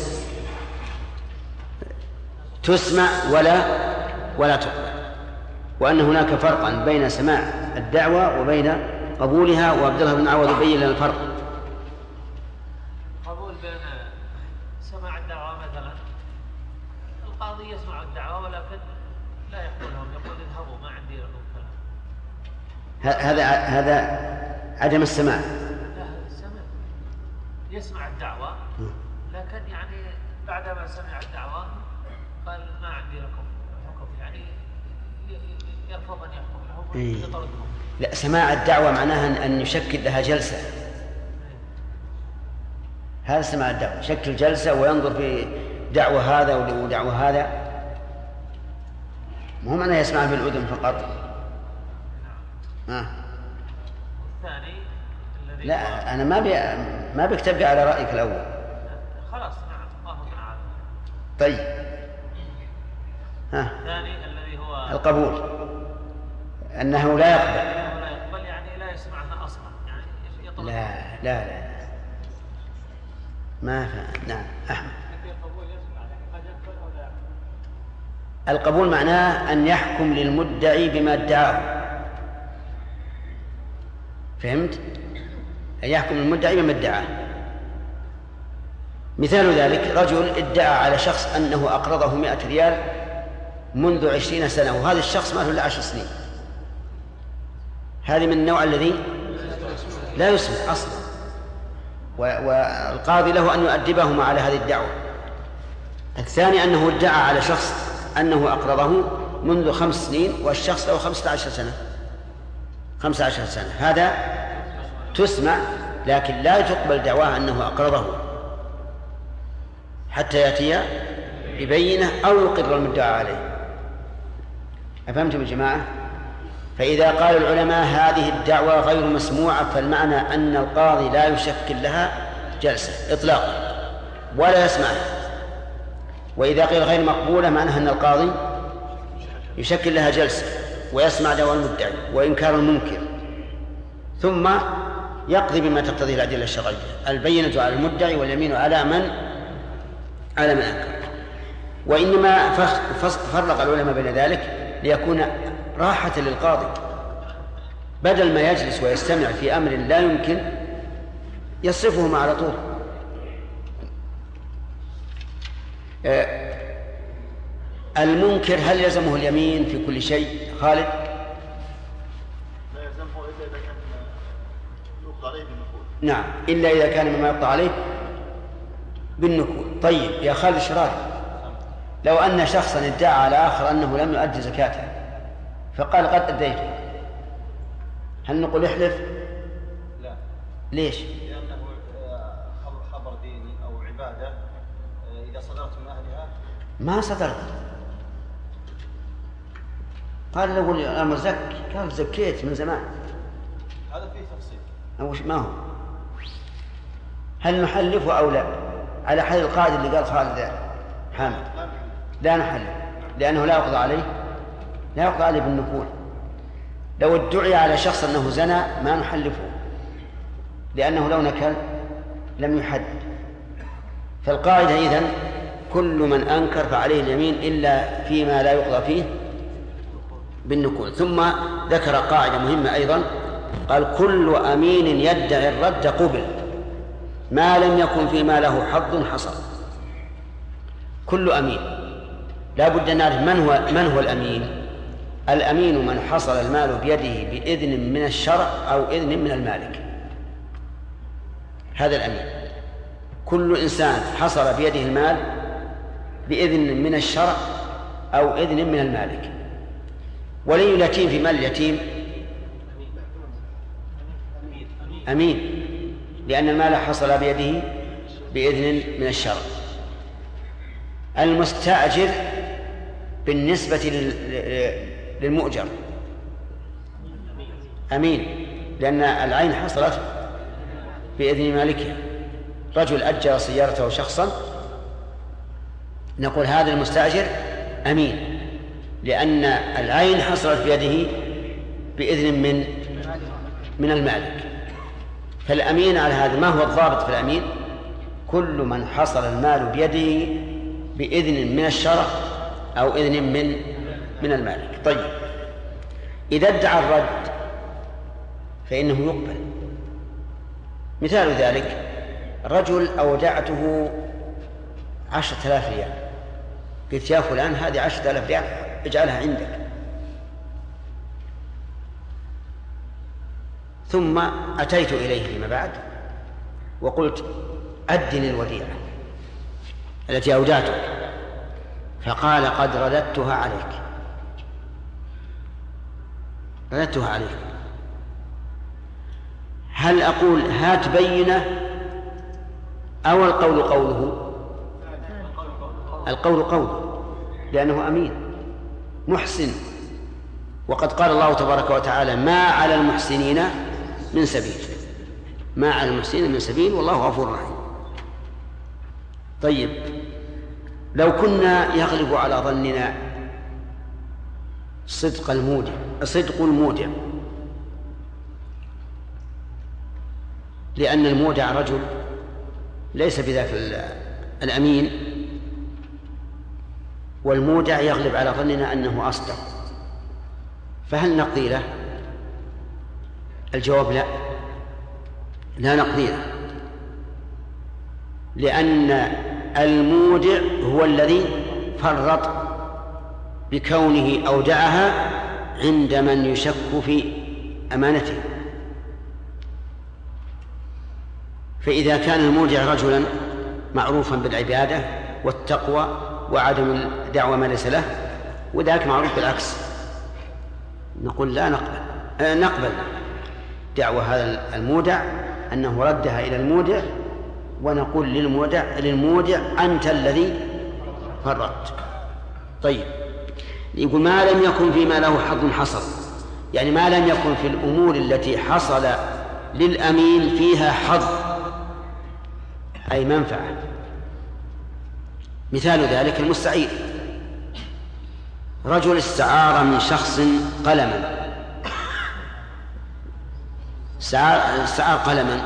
تسمع ولا ولا تقبل، وأن هناك فرقا بين سماع الدعوة وبين قبولها. وعبد الله بن عوض يبين لنا الفرق. قبول بين سماع الدعوة مثلا، القاضي يسمع الدعوة ولكن لا يقبلهم، يقول اذهبوا ما عندي لكم كلام. هذا هذا عدم السماع. لا، السمع يسمع الدعوة لكن يعني بعدما سمع الدعوة قال ما عندي لكم حكم، يعني يرفض أن يحكم لهم ويطردهم. لا، سماع الدعوة معناها أن يشكل لها جلسة. هذا سماع الدعوة، يشكل جلسة وينظر في دعوة هذا ودعوة هذا، مو معناه يسمع بالأذن فقط. آه. الثاني الذي لا، أنا ما بي ما بكتب على رأيك الأول. خلاص نعم، الله تعالى. طيب. ها. الثاني الذي هو القبول، أنه لا يقبل. لا يقبل يعني لا يسمعها أصلا، يعني يطلب. لا لا لا ما فهم. نعم أحمد. القبول معناه أن يحكم للمدعي بما ادعاه. فهمت؟ أن يحكم للمدعي بما ادعاه. مثال ذلك رجل ادعى على شخص أنه أقرضه مئة ريال منذ عشرين سنة، وهذا الشخص ما له إلا عشر سنين. هذه من النوع الذي لا يسمع أصلا، والقاضي له أن يؤدبهما على هذه الدعوة. الثاني أنه ادعى على شخص أنه أقرضه منذ خمس سنين والشخص له خمسة عشر سنة خمسة عشر سنة، هذا تسمع لكن لا تقبل دعواه أنه أقرضه حتى يأتي ببينة أو يقر المدعى عليه. أفهمتم يا جماعة؟ فإذا قال العلماء هذه الدعوة غير مسموعة، فالمعنى أن القاضي لا يشكل لها جلسة إطلاقا ولا يسمعها. وإذا قيل غير مقبولة معناها أن القاضي يشكل لها جلسة ويسمع دعوى المدعي وإنكار المنكر، ثم يقضي بما تقتضيه الأدلة الشرعية، البينة على المدعي واليمين على من على من أنكر. وإنما فرق العلماء بين ذلك ليكون راحة للقاضي، بدل ما يجلس ويستمع في أمر لا يمكن يصرفهما على طول. المنكر هل يلزمه اليمين في كل شيء؟ خالد؟ لا يلزمه إلا إذا كان يقضى عليه بالنكول. نعم، إلا إذا كان مما يقضى عليه بالنكول. طيب يا خالد الشراري، لو أن شخصا ادعى على آخر أنه لم يؤدي زكاته فقال قد أديته، هل نقول احلف؟ لا. ليش؟ لأنه خبر ديني أو عبادة إذا صدرت من أهلها ما صدرت. قال له الأمر زك، قال زكيت من زمان. هذا فيه تفصيل. أو ما هو؟ هل نحلفه أو لا؟ على حال القاعدة اللي قال خالد حامد لا نحلف، لأنه لا يقضى عليه لا يقضى عليه بالنكول. لو ادعي على شخص أنه زنى ما نحلفه، لأنه لو نكل لم يحد. فالقاعدة إذن كل من أنكر فعليه اليمين إلا فيما لا يقضى فيه بالنكول. ثم ذكر قاعدة مهمة أيضا، قال كل أمين يدعي الرد قبل ما لم يكن فيما له حظ حصل. كل أمين لا بد أن نعرف من هو من هو الأمين. الأمين من حصل المال بيده بإذن من الشرع أو إذن من المالك، هذا الأمين. كل إنسان حصل بيده المال بإذن من الشرع أو إذن من المالك. ولي اليتيم في مال اليتيم أمين، لأن المال حصل بيده بإذن من الشرع. المستأجر بالنسبة للمؤجر أمين، لأن العين حصلت بإذن مالكها. رجل أجر سيارته شخصا نقول هذا المستأجر أمين، لأن العين حصلت بيده بإذن من من المالك. فالأمين على هذا ما هو الضابط في الأمين؟ كل من حصل المال بيده بإذن من الشرع أو إذن من من المالك. طيب إذا ادعى الرد فإنه يقبل. مثال ذلك رجل أودعته عشرة آلاف ريال، قلت يا فلان هذه عشرة آلاف ريال اجعلها عندك، ثم أتيت إليه فيما بعد وقلت أدني الوديعة التي أودعتك، فقال قد رددتها عليك رددتها عليك هل أقول هات بينة أو القول قوله؟ القول قوله، لأنه أمين محسن، وقد قال الله تبارك وتعالى ما على المحسنين من سبيل، ما على المحسنين من سبيل والله غفور رحيم. طيب لو كنا يغلب على ظننا صدق المودع صدق المودع لأن المودع رجل ليس بذاك الأمين، والمودع يغلب على ظننا أنه أصدق، فهل نقضي له؟ الجواب لا، لا نقضي له، لأن المودع هو الذي فرط بكونه أودعها عند من يشك في أمانته. فإذا كان المودع رجلا معروفا بالعبادة والتقوى وعدم الدعوة ما ليس له، وذاك معروف بالعكس، نقول لا نقبل آه نقبل دعوة هذا المودع أنه ردها إلى المودع، ونقول للمودع للمودع أنت الذي فرطت. طيب يقول ما لم يكن فيما له حظ حصل، يعني ما لم يكن في الأمور التي حصل للأمين فيها حظ أي منفعة. مثال ذلك المستعير، رجل استعار من شخص قلما استعار قلما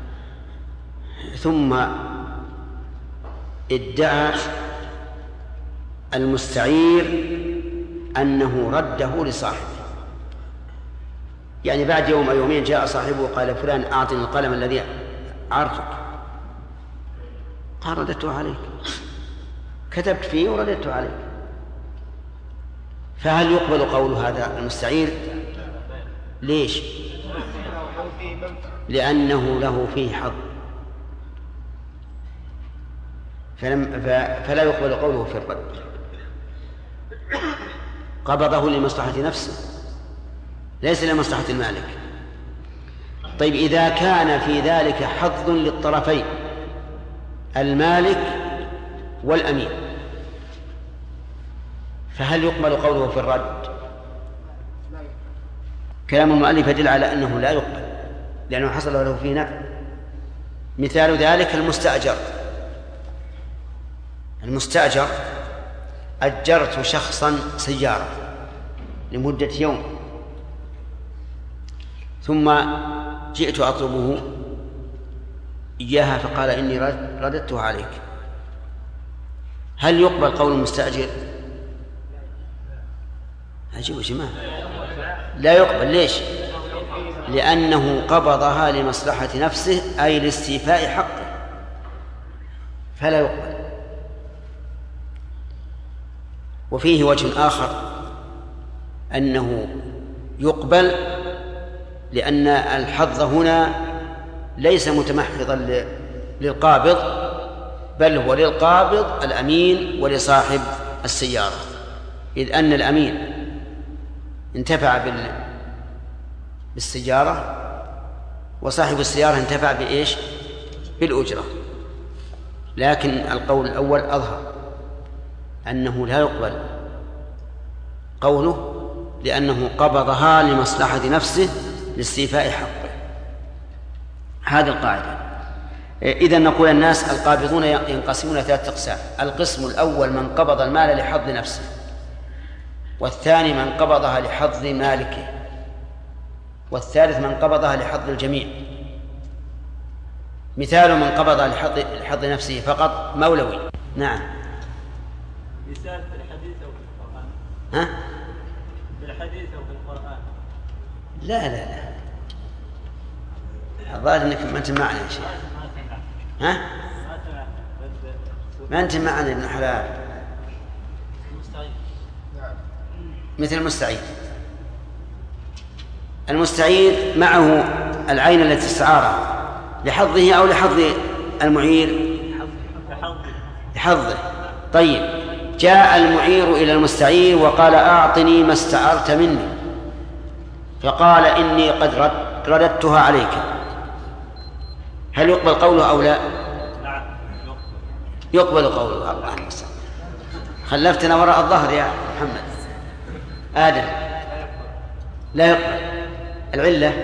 ثم ادعى المستعير أنه رده لصاحبه، يعني بعد يوم أو يومين جاء صاحبه وقال فلان أعطني القلم الذي عرضك، قال رددته عليك، كتبت فيه ورددته عليك. فهل يقبل قول هذا المستعير؟ ليش؟ لأنه له فيه حظ، فلم فلا يقبل قوله في الرد، قبضه لمصلحة نفسه ليس لمصلحة المالك. طيب إذا كان في ذلك حظ للطرفين المالك والأمين فهل يقبل قوله في الرد؟ كلام المؤلف يدل على أنه لا يقبل لأنه حصل له فيه نفع. مثال ذلك المستأجر، المستأجر أجرت شخصا سيارة لمدة يوم ثم جئت أطلبه إياها فقال إني رددتها عليك، هل يقبل قول المستأجر؟ عجيب يا جماعة، لا يقبل. ليش؟ لأنه قبضها لمصلحة نفسه أي لاستيفاء حقه، فلا يقبل. وفيه وجه آخر أنه يقبل لأن الحظ هنا ليس متمحضا للقابض بل هو للقابض الأمين ولصاحب السيارة، إذ أن الأمين انتفع بالسيارة وصاحب السيارة انتفع بإيش؟ بالأجرة. لكن القول الأول أظهر أنه لا يقبل قوله لأنه قبضها لمصلحة نفسه لاستيفاء حقه. هذه القاعدة. إذن نقول الناس القابضون ينقسمون ثلاثة أقسام: القسم الأول من قبض المال لحظ نفسه، والثاني من قبضها لحظ مالكه، والثالث من قبضها لحظ الجميع. مثال من قبضها لحظ, لحظ نفسه فقط مولوي. نعم. مثال في الحديث أو في القرآن؟ ها؟ في الحديث أو في القرآن؟ لا لا لا، الظاهر انك ما انت معنا يا شيخ. ها؟ ما انت معنا ابن حلال. مثل المستعير، المستعير معه العين التي استعارها لحظه أو لحظ المعير؟ لحظه. طيب، جاء المعير إلى المستعير وقال أعطني ما استعرت مني، فقال إني قد رددتها عليك، هل يقبل قوله أو لا؟ يقبل قوله. الله المستعان، خلفتنا وراء الظهر يا محمد. آدم لا يقبل. العلة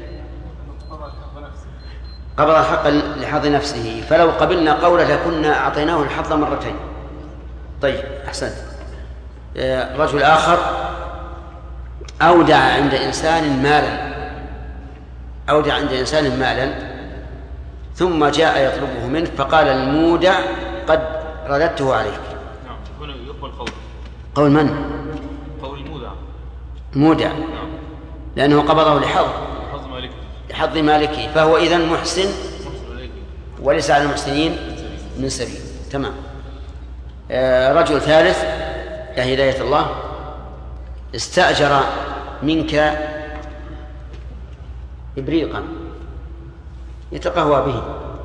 قبض الحق لحظ نفسه، فلو قبلنا قوله لكنا أعطيناه الحظ مرتين. طيب أحسنت. رجل آخر أودع عند إنسان مالا أودع عند إنسان مالا ثم جاء يطلبه منه فقال المودع قد رددته عليك. نعم، يكون يقبل قول قول من؟ قول المودع. المودع نعم. لأنه قبضه لحظ حظ مالكي لحظ مالكي، فهو إذن محسن وليس على المحسنين من سبيل. تمام. آه رجل ثالث يا هداية الله استأجر منك إبريقا يتقهوى به،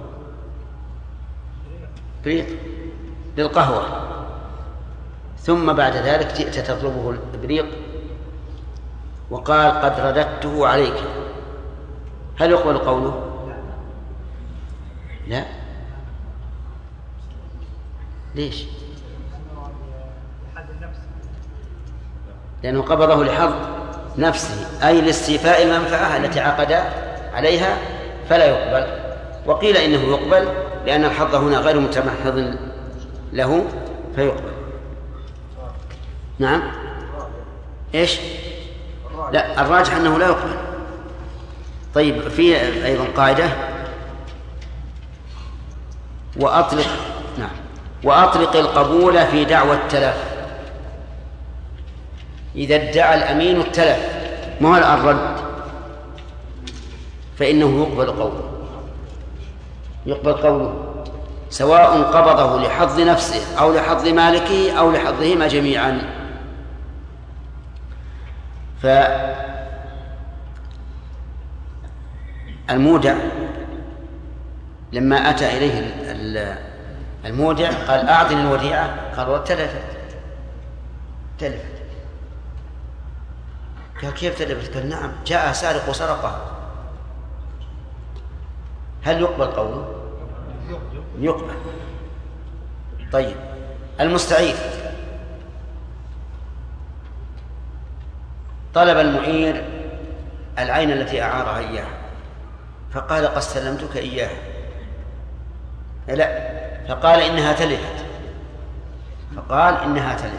إبريق للقهوة، ثم بعد ذلك جئت تطلبه الإبريق وقال قد رددته عليك، هل يقبل قوله؟ لا. ليش؟ لأنه قبضه لحظ نفسه أي لاستيفاء المنفعة التي عقد عليها، فلا يقبل. وقيل إنه يقبل لأن الحظ هنا غير متمحض له فيقبل. نعم. إيش؟ لا، الراجح أنه لا يقبل. طيب، في أيضا قاعدة: وأطلق نعم وأطلق القبول في دعوى التلف. إذا ادعى الأمين التلف ما هو الرد فإنه يقبل قوله يقبل قوله سواء قبضه لحظ نفسه أو لحظ مالكه أو لحظهما جميعا. فالمودع لما أتى إليه المودع قال أعطني الوديعة، قال وتلفت تلفت قال كيف تلفت؟ قال نعم جاء سارق وسرقها. هل يقبل قوله؟ يقبل. طيب المستعير طلب المعير العين التي أعارها إياها فقال قد سلمتك إياها، لا فقال إنها تلفت فقال إنها تلفت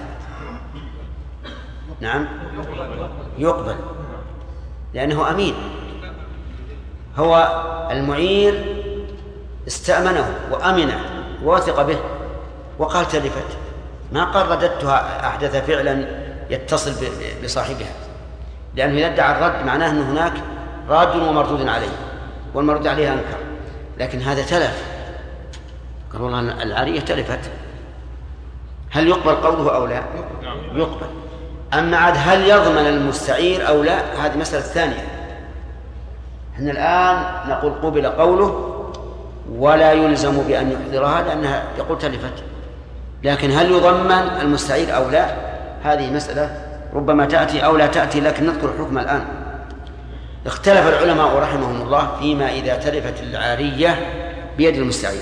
نعم يقبل لأنه أمين. هو المعير استأمنه وأمنه ووثق به وقال تلفت، ما قال رددتها أحدث فعلا يتصل بصاحبها، لأنه إذا ادعى الرد معناه أن هناك راد ومردود عليه والمرد عليه أنكر، لكن هذا تلف قال والله العارية تلفت. هل يقبل قوله أو لا؟ يقبل. أما عاد هل يضمن المستعير أو لا هذه مسألة ثانية. احنا الآن نقول قبل قوله ولا يلزم بأن يحضرها لأنها يقول تلفت، لكن هل يضمن المستعير أو لا هذه مسألة ربما تأتي أو لا تأتي، لكن نذكر الحكم الآن. اختلف العلماء رحمهم الله فيما إذا تلفت العارية بيد المستعير،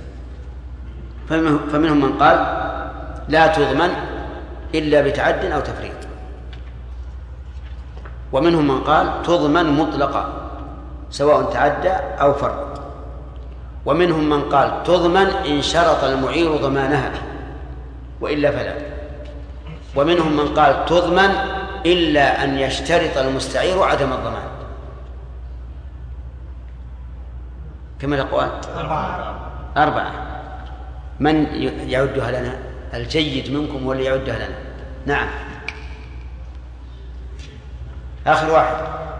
فمنهم من قال لا تضمن إلا بتعد أو تفريط، ومنهم من قال تضمن مطلقا سواء تعدى أو فرط، ومنهم من قال تضمن إن شرط المعير ضمانها وإلا فلا، ومنهم من قال تضمن إلا أن يشترط المستعير عدم الضمان. كم الأقوال؟ أربعة. أربعة. من يعدها لنا؟ الجيد منكم واللي يعدها لنا. نعم آخر واحد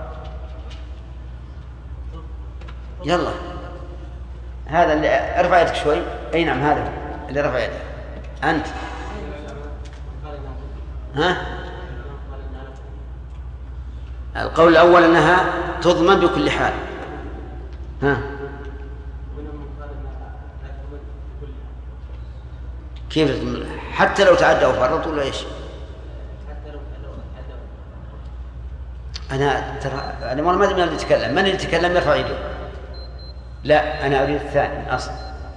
يلا هذا اللي ارفع يدك شوي. أي نعم هذا اللي رفع يدك أنت. ها القول الأول أنها تضمن بكل حال. ها كيف حتى لو تعدى أو فرط ولا إيش؟ أنا ترى أنا ما أدري من اللي يتكلم، من اللي يتكلم يرفع يده. لا أنا أريد الثاني أصلا.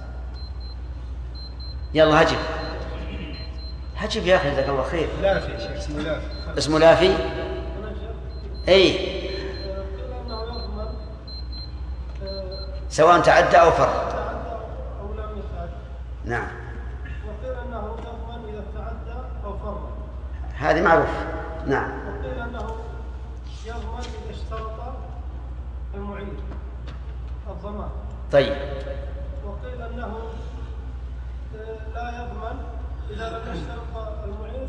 يلا هجب هجب يا أخي جزاك الله خير. لافي شيخ اسمه لافي. اسمه لافي. أي سواء تعدى أو فرط. نعم وقيل أنه يضمن إذا تعدى أو فرط. هذه معروف. نعم وقيل أنه يضمن إذا اشترط المعير الضمان. طيب وقيل أنه لا يضمن إذا لم يشترط المعير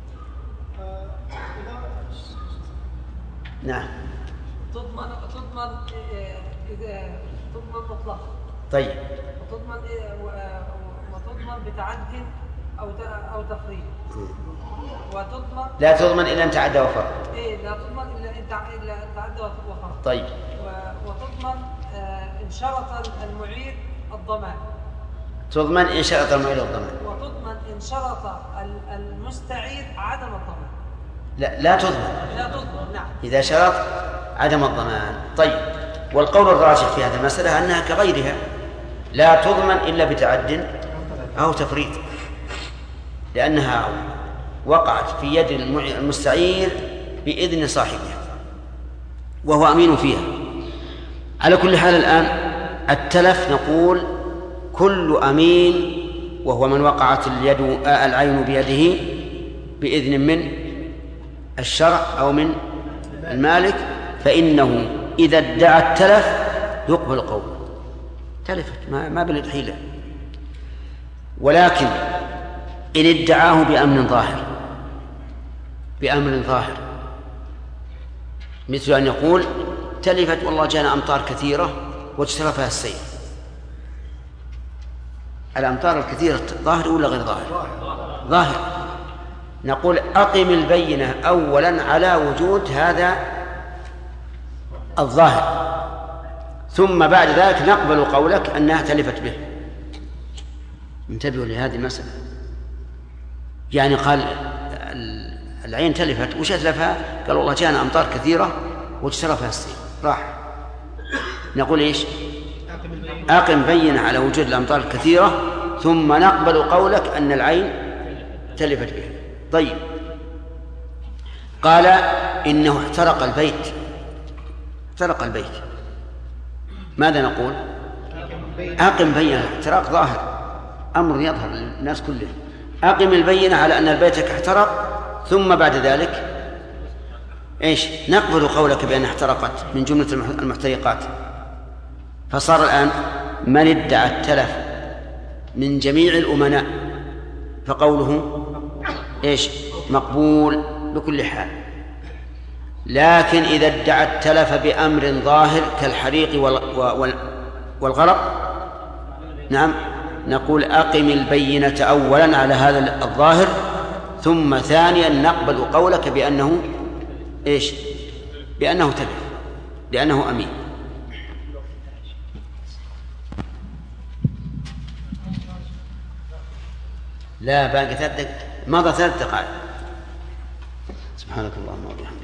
إذا نعم تضمن تضمن إذا تضمن مطلقا. طيب وتضمن وتضمن بتعد أو أو تفريط. وتضمن لا تضمن إلا أن تعدى وفرط. إيه لا تضمن إلا أن تعدى وفرط. طيب وتضمن إن شرط المعير الضمان. تضمن إن شرط المعير الضمان. وتضمن إن شرط المستعير عدم الضمان. لا لا تضمن. لا تضمن نعم. إذا شرط عدم الضمان. طيب والقول الراجح في هذه المسألة أنها كغيرها لا تضمن إلا بتعد أو تفريط، لأنها وقعت في يد المستعير بإذن صاحبها وهو أمين فيها. على كل حال الآن التلف نقول كل أمين وهو من وقعت اليد العين بيده بإذن من الشرع أو من المالك، فإنه إذا ادعى التلف يقبل قوله تلفت ما, ما بلد حيلة. ولكن إن ادعاه بأمن ظاهر بأمر ظاهر، مثل أن يقول تلفت والله جاءنا أمطار كثيرة واجترفها السيل. الأمطار الكثيرة ظاهر ولا غير ظاهر؟ ظاهر. نقول أقم البينة أولا على وجود هذا الظاهر، ثم بعد ذلك نقبل قولك أنها تلفت به. انتبهوا لهذه المسألة. يعني قال العين تلفت، وش أتلفها؟ قال والله جاءنا أمطار كثيرة واجترفها السيل راح. نقول إيش؟ أقم بينة على وجود الأمطار الكثيرة ثم نقبل قولك أن العين تلفت به. طيب، قال إنه احترق البيت. احترق البيت، ماذا نقول؟ أقم بينة. احتراق ظاهر، أمر يظهر للناس كلهم. أقم البينة على أن البيت احترق، ثم بعد ذلك إيش؟ نقبل قولك بأن احترقت من جملة المحترقات. فصار الآن من ادعى التلف من جميع الأمناء فقوله إيش؟ مقبول بكل حال. لكن إذا ادعى التلف بأمر ظاهر كالحريق والغرق، نعم، نقول أقم البينة أولا على هذا الظاهر، ثم ثانيا نقبل قولك بأنه إيش؟ بأنه تلف، لأنه أمين. لا، باقي ثلاث دقائق، مضى ثلاث دقائق. سبحانك اللهم وبحمدك.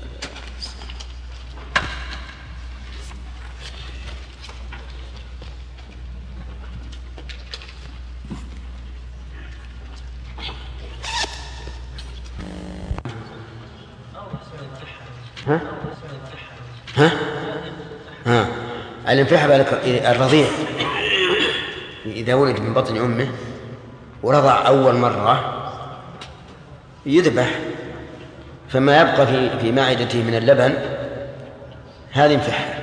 ها؟ ها؟ ها؟ الانفحة الرضيع إذا ولد من بطن أمه ورضع أول مرة يذبح، فما يبقى في في معدته من اللبن هذه انفحة،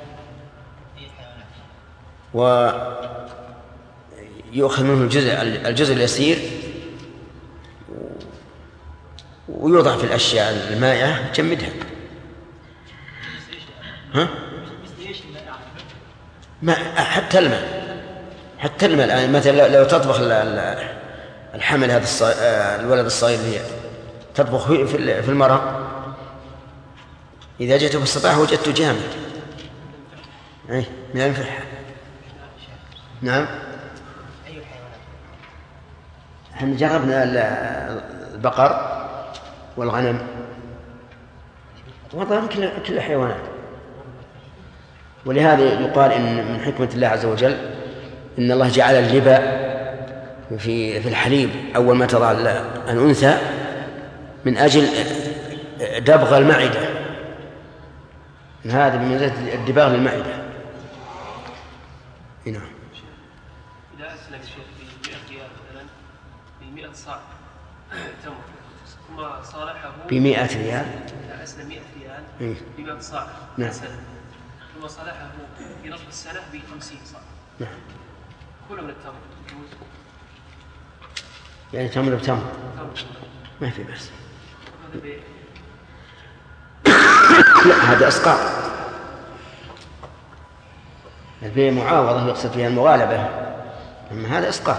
ويؤخذ منه الجزء الجزء اليسير ويوضع في الأشياء المائعة جمدها. ها؟ ما حتى الماء، حتى الماء الآن مثلا لو تطبخ الحمل هذا الولد الصغير اللي تطبخ في المرق، إذا جئت بالصباح وجدته جامد أي من الانفحة. نعم، احنا جربنا البقر والغنم وضعهم كل كل الحيوانات. ولهذا يقال إن من حكمة الله عز وجل إن الله جعل اللبا في في الحليب أول ما تضع الأنثى من أجل دبغ المعدة، هذا بمنزلة الدباغ للمعدة. هنا إذا أسلم الشيخ ب مئة ريال مثلا بمئة صاع تمر، ثم صالحه بمئة ريال، إذا أسلم مئة ريال بمئة صاع مثلا، ثم صالحه في نصف السنة بخمسين صاع، نعم، كله من التمر يجوز؟ يعني تمر بتمر ما في بس. لا، هذا أسقاط. البيع معاوضة يقصد فيها المغالبة، أما هذا إسقاط.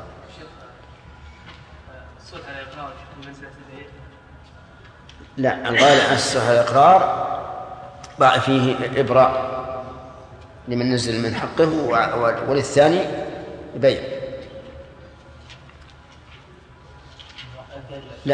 لا، الغالب الصح الإقرار ضع فيه إبراء لمن نزل من حقه، وللثاني بيع. لا،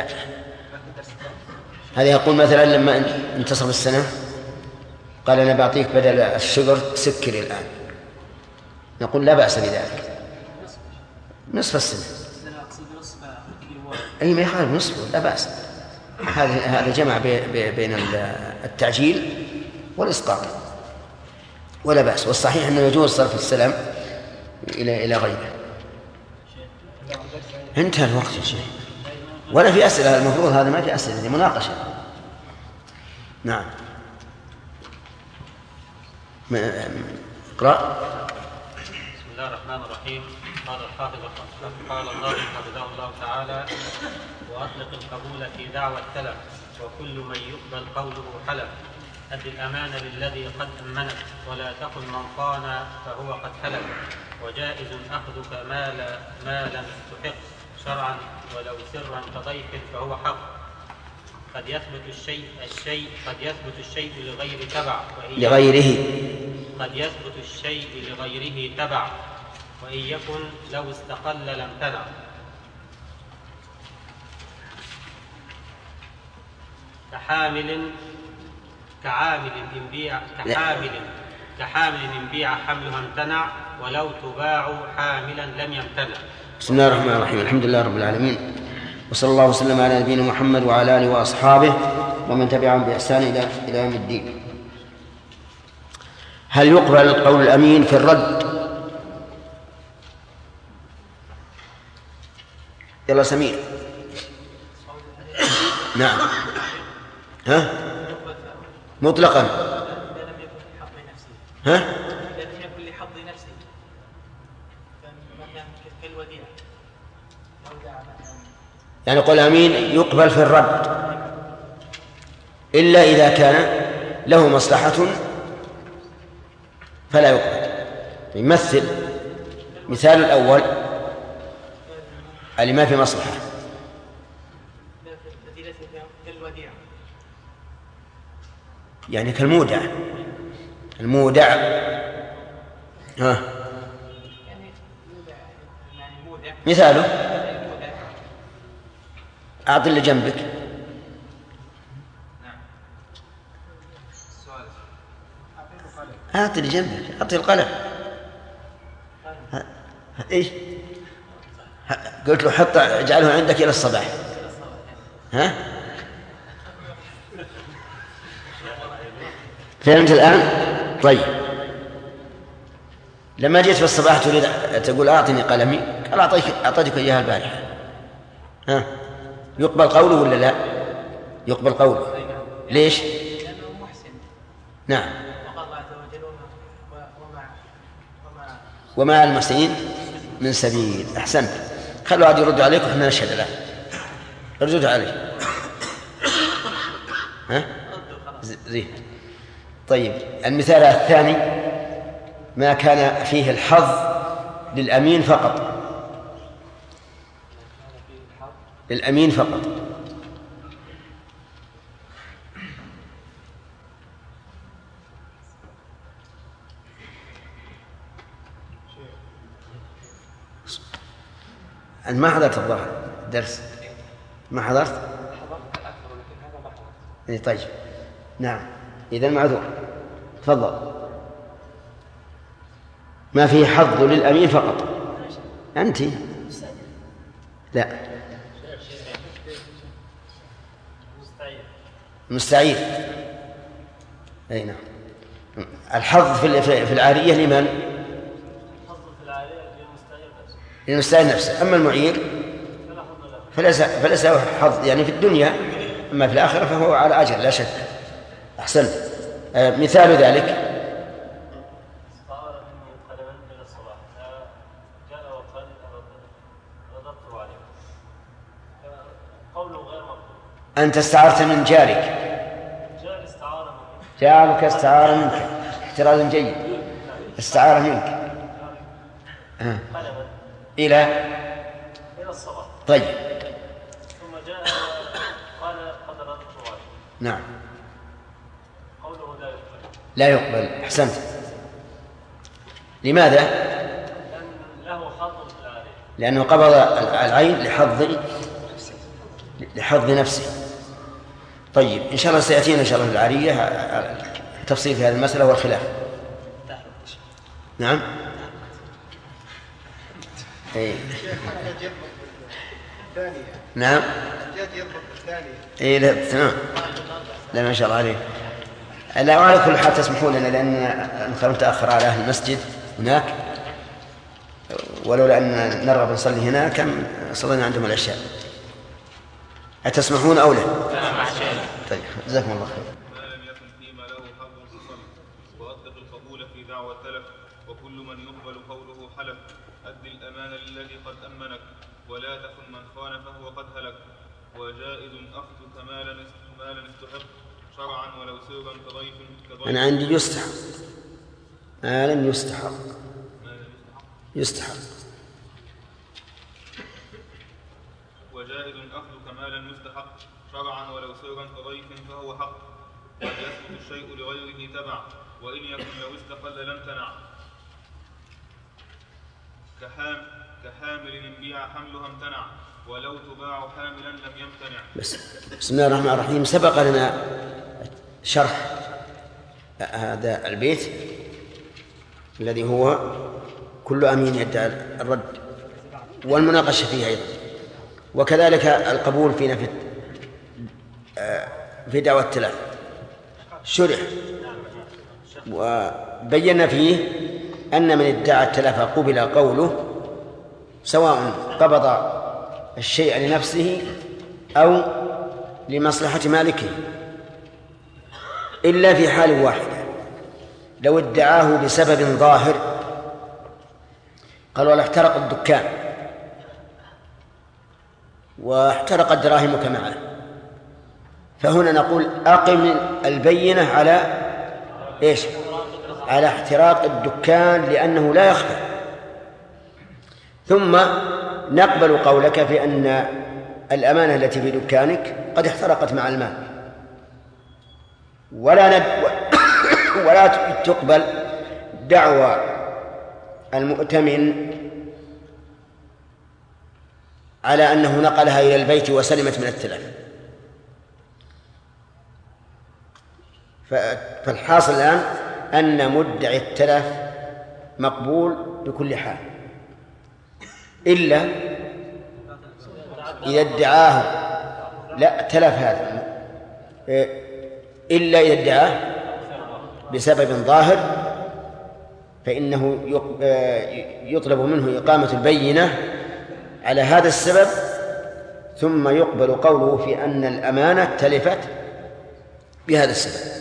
هذا يقول مثلا لما انتصف السنة قال أنا بعطيك بدل الشجر سكري الآن، نقول لا بأس بذلك، نصف السنة. أي ما يخالف نصفه، لا بأس. هذا هذا جمع بين التعجيل والإسقاط ولا بأس. والصحيح أنه يجوز صرف السلام إلى إلى غيره. انتهى الوقت يا شيخ، ولا في أسئلة. المفروض هذا ما في أسئلة، دي مناقشة. نعم، اقرأ. الله الرحمن الرحيم. قال الحافظ قال الله حفظه الله تعالى: وأطلق القبول في دعوى التلف، وكل من يقبل قوله حلف. أد الأمانة للذي قد أمنك، ولا تكن من خان فهو قد حلف. وجائز أخذك مال ما لم تحق شرعا، ولو سرا كضيف فهو حق. قد يثبت الشيء الشيء قد يثبت الشيء لغير تبع لغيره قد يثبت الشيء لغيره تبع، وإن يكن لو استقل لم تنع. كحامل كعامل إن بيع كحامل كحامل إن بيع حملها امتنع، ولو تباع حاملا لم يمتنع. بسم الله الرحمن الرحيم. الحمد لله رب العالمين، وصلى الله وسلم على نبينا محمد وعلى آله وأصحابه ومن تبعهم بإحسان إلى إلى يوم الدين. هل يقبل قول الأمين في الرد؟ يلا سمير. نعم. ها؟ مطلقا. ها؟ يعني قول أمين يقبل في الرد إلا إذا كان له مصلحة فلا يقبل. يمثل مثال الأول اللي ما في مصلحة، يعني كالمودع. المودع ها مثاله أعطي اللي جنبك. أعطي اللي جنبك، أعطي القلم. إيش قلت له؟ حط اجعله عندك إلى الصباح. ها فهمت الآن؟ طيب، لما جيت في الصباح تريد تقول أعطني قلمي، قال أعطيك أعطيتك إياها البارحة. ها يقبل قوله ولا لا؟ يقبل قوله. ليش؟ نعم. وما على المحسنين من سبيل. أحسنت. خلوا عاد يردوا عليك وإحنا نشهد الآن. ردوا عليه. ها زين. طيب، المثال الثاني ما كان فيه الحظ للأمين فقط. للأمين فقط. أنت ما حضرت الظاهر درس؟ ما حضرت؟ إيه طيب، نعم، إذن معذور. تفضل. ما فيه حظ للأمين فقط. أنت لا مستعير. أي نعم. الحظ في في العارية لمن؟ للمستعير نفسه. أما المعير فليس فليس له حظ، يعني في الدنيا، أما في الآخرة فهو على أجر لا شك. أحسنت. آه مثال ذلك أنت استعرت من جارك، جارك استعار منك. احتراز جيد. استعار منك آه. إلى إلى الصلاة. طيب. ثم جاء قال قد رددت عليه. نعم. قوله لا يقبل. لا يقبل. أحسنت. لماذا؟ لأن له حظ في العارية. لأنه قبض العين لحظ لحظ نفسه. طيب، إن شاء الله سيأتينا إن شاء الله في العارية التفصيل في هذه المسألة والخلاف. نعم. إيه. نعم. إيه لا تمام. لا ما شاء الله عليه. لا، وعلى كل حال تسمحوا لنا لأن نحن متأخر على أهل المسجد هناك، ولولا أن نرغب نصلي هنا كان صلينا عندهم العشاء. أتسمحون أو لا؟ طيب، جزاكم الله خير. ما لم يكن فيما له حظ حصل، وأطلق القبول في دعوى التلف، وكل من يقبل قوله حلف أد الأمان للذي قد أمنك ولا تخن من خان فهو قد هلك وجائز أخذك مالا مالا استحق شرعا ولو سرا كضيف كضيف. أنا عندي يستحق مالا يستحق يستحق وجائز أخذك مالا مستحق شرعا ولو سرا كضيف فهو حق قد يثبت الشيء لغيره تبع وإن يكن لو استقل لم تنع كحام كحامل ينبيع حملها امتنع ولو تباع حاملا لم يمتنع. بس بسم الله الرحمن الرحيم. سبق لنا شرح هذا البيت الذي هو كل أمين يدعي الرد والمناقشة فيه أيضا، وكذلك القبول في نفي في دعوى التلاف شرح، وبينا فيه أن من ادعى التلاف قبل قوله سواء قبض الشيء لنفسه أو لمصلحة مالكه، إلا في حال واحدة لو ادعاه بسبب ظاهر. قال ولا احترق الدكان واحترقت دراهمك معه، فهنا نقول أقم البينة على إيش؟ على احتراق الدكان لأنه لا يخفى، ثم نقبل قولك في أن الأمانة التي في دكانك قد احترقت مع المال، ولا ند... ولا تقبل دعوى المؤتمن على أنه نقلها إلى البيت وسلمت من التلف. فالحاصل الآن أن مدعي التلف مقبول بكل حال، إلا إذا ادعاه لا تلف هذا، إلا إذا ادعاه بسبب ظاهر فإنه يطلب منه إقامة البينة على هذا السبب، ثم يقبل قوله في أن الأمانة تلفت بهذا السبب.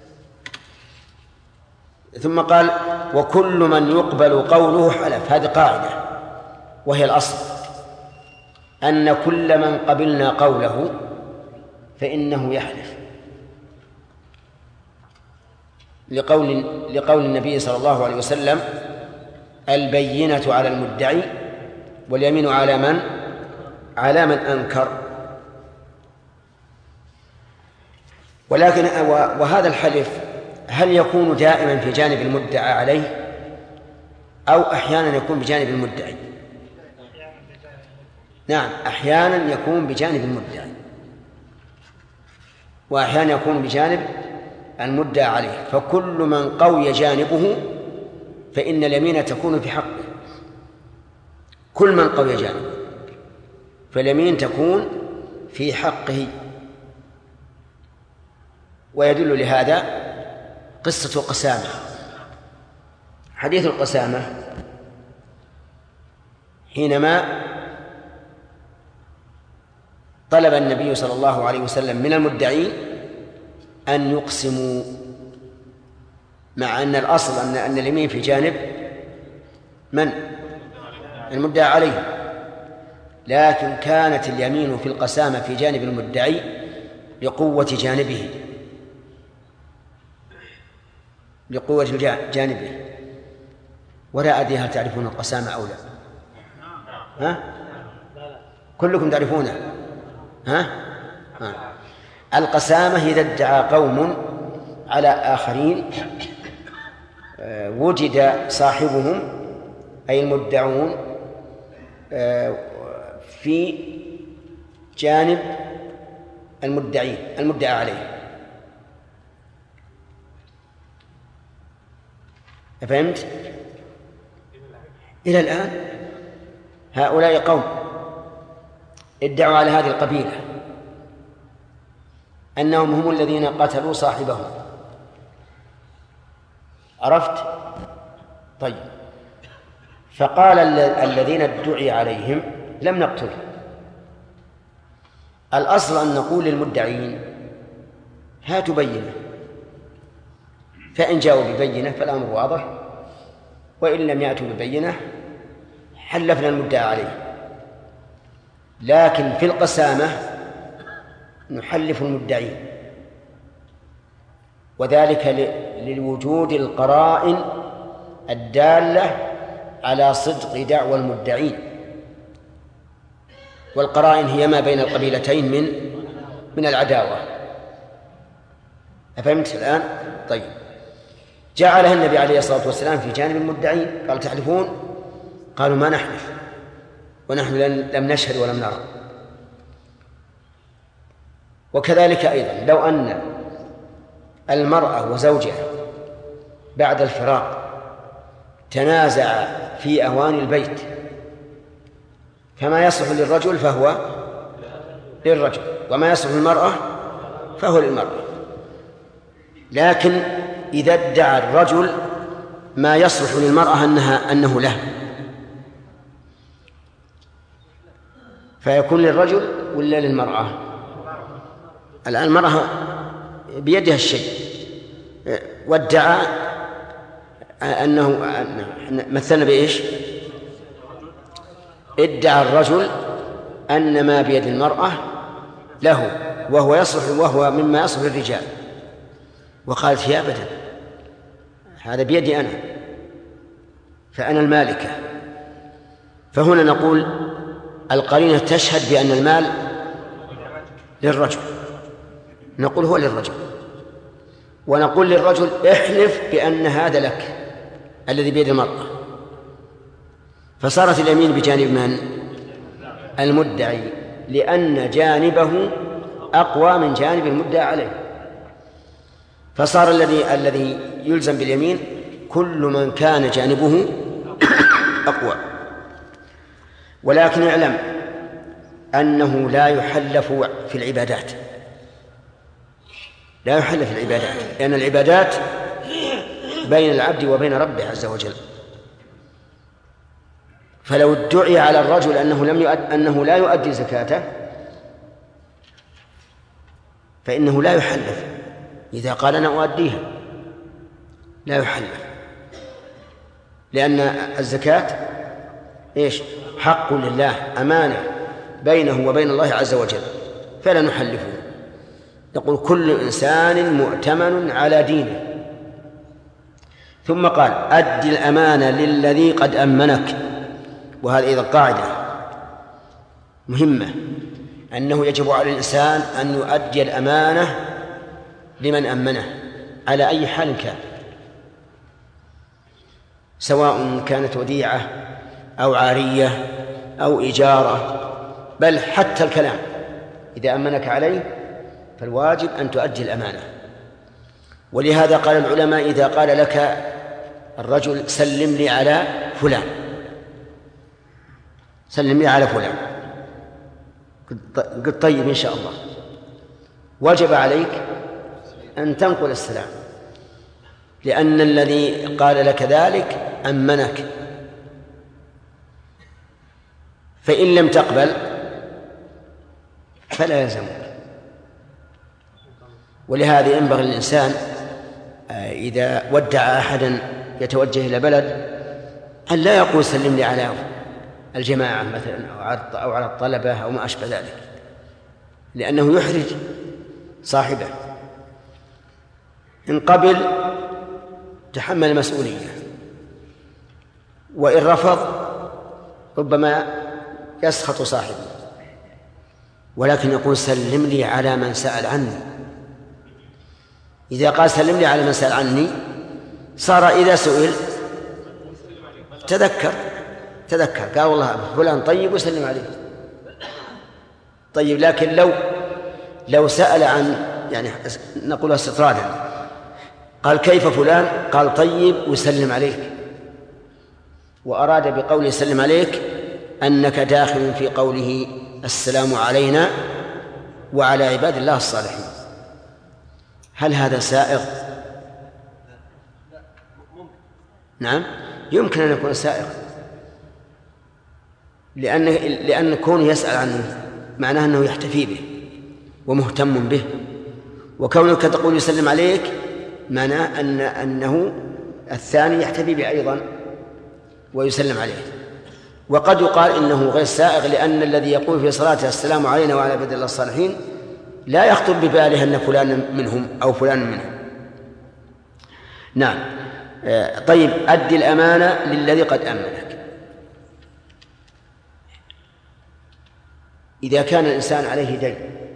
ثم قال وكل من يقبل قوله حلف. هذه قاعدة وهي الأصل، أن كل من قبلنا قوله فإنه يحلف، لقول لقول النبي صلى الله عليه وسلم البينة على المدعي واليمين على من على من أنكر. ولكن وهذا الحلف هل يكون دائما في جانب المدعى عليه أو أحيانا يكون بجانب المدعي؟ نعم، أحيانا يكون بجانب المدعي وأحيانا يكون بجانب المدعى عليه. فكل من قوي جانبه فإن اليمين تكون في حقه، كل من قوي جانبه فاليمين تكون في حقه. ويدل لهذا قصة قسامة. حديث القسامة حينما طلب النبي صلى الله عليه وسلم من المدعين أن يقسموا، مع أن الأصل أن أن اليمين في جانب من المدعى عليه، لكن كانت اليمين في القسامة في جانب المدعي لقوة جانبه لقوة جانبه ولا أدري هل تعرفون القسامة أو لا؟ ها؟ كلكم تعرفونه؟ ها؟ ها؟ القسامة إذا ادعى قوم على آخرين وجد صاحبهم أي المدعون في جانب المدعين المدعى عليه. فهمت؟ إلى الآن هؤلاء قوم ادعوا على هذه القبيلة أنهم هم الذين قتلوا صاحبهم. عرفت؟ طيب، فقال الذين ادعي عليهم لم نقتله. الأصل أن نقول للمدعين هاتوا بينة، فإن جاءوا ببينة فالأمر واضح وإن لم يأتوا ببينة حلفنا المدعى عليه. لكن في القسامة نحلف المدعين، وذلك لوجود القرائن الدالة على صدق دعوى المدعين، والقرائن هي ما بين القبيلتين من من العداوة. أفهمت الآن؟ طيب، جعلها النبي عليه الصلاة والسلام في جانب المدعين، قال تحلفون؟ قالوا ما نحلف ونحن لم نشهد ولم نرى. وكذلك أيضا لو أن المرأة وزوجها بعد الفراق تنازع في أواني البيت، فما يصلح للرجل فهو للرجل، وما يصلح للمرأة فهو للمرأة. لكن إذا ادعى الرجل ما يصلح للمرأة أنها أنه له، فيكون للرجل ولا للمرأة؟ الآن المرأة بيدها الشيء، وادعى أنه مثلنا بإيش؟ ادعى الرجل أن ما بيد المرأة له وهو يصلح وهو مما يصلح للرجال، وقالت هي أبدا هذا بيدي أنا فأنا المالكة. فهنا نقول القرينة تشهد بأن المال للرجل، نقول هو للرجل، ونقول للرجل احلف بأن هذا لك الذي بيد المرأة، فصارت اليمين بجانب من؟ المدعي، لأن جانبه أقوى من جانب المدعى عليه، فصار الذي الذي يلزم باليمين كل من كان جانبه أقوى. ولكن اعلم أنه لا يحلف في العبادات، لا يحلف في العبادات، لأن العبادات بين العبد وبين ربه عز وجل. فلو ادعي على الرجل أنه لم يؤد أنه لا يؤدي زكاته فإنه لا يحلف. إذا قال أنا أؤديها لا يحلف، لأن الزكاة إيش؟ حق لله، أمانة بينه وبين الله عز وجل، فلا نحلفه. نقول كل إنسان مؤتمن على دينه. ثم قال أد الأمانة للذي قد أمنك. وهذه إذا قاعدة مهمة، أنه يجب على الإنسان أن يؤدي الأمانة لمن أمنه على أي حال كان، سواء كانت وديعة أو عارية أو إجارة، بل حتى الكلام إذا أمنك عليه فالواجب أن تؤدي الأمانة. ولهذا قال العلماء إذا قال لك الرجل سلم لي على فلان، سلم لي على فلان، قل طيب إن شاء الله، وجب عليك أن تنقل السلام، لأن الذي قال لك ذلك أمنك. فإن لم تقبل فلا يلزمك. ولهذا ينبغي الإنسان إذا ودع أحدا يتوجه إلى بلد أن لا يقول سلم لي على الجماعة مثلا أو على الطلبة أو ما أشبه ذلك، لأنه يحرج صاحبه. إن قبل تحمل المسؤولية، وإن رفض ربما يسخط صاحبه. ولكن يقول سلم لي على من سأل عني. إذا قال سلم لي على من سأل عني صار إذا سئل تذكر تذكر قال والله فلان طيب وسلم عليه. طيب لكن لو لو سأل عن يعني نقول استطرادا قال كيف فلان؟ قال طيب وسلم عليك، وأراد بقوله سلم عليك أنك داخل في قوله السلام علينا وعلى عباد الله الصالحين. هل هذا سائغ؟ نعم يمكن أن يكون سائغ، لأن لأن كونه يسأل عنه معناه أنه يحتفي به ومهتم به، وكونك تقول يسلم عليك معناه أن أنه الثاني يحتفي به أيضا ويسلم عليه. وقد يقال إنه غير سائغ، لأن الذي يقول في صلاته السلام علينا وعلى عباد الله الصالحين لا يخطر بباله أن فلان منهم أو فلان منهم. نعم. طيب، أدي الأمانة للذي قد أمنك. إذا كان الإنسان عليه دين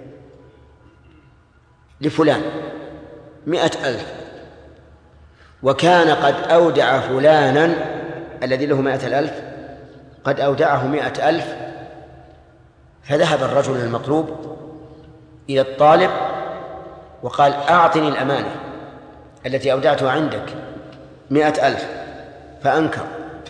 لفلان مئة ألف، وكان قد أودع فلانا الذي له مئة الألف قد أودعه مئة ألف، فذهب الرجل المطلوب إلى الطالب وقال أعطني الأمانة التي أودعتها عندك مئة ألف، فأنكر،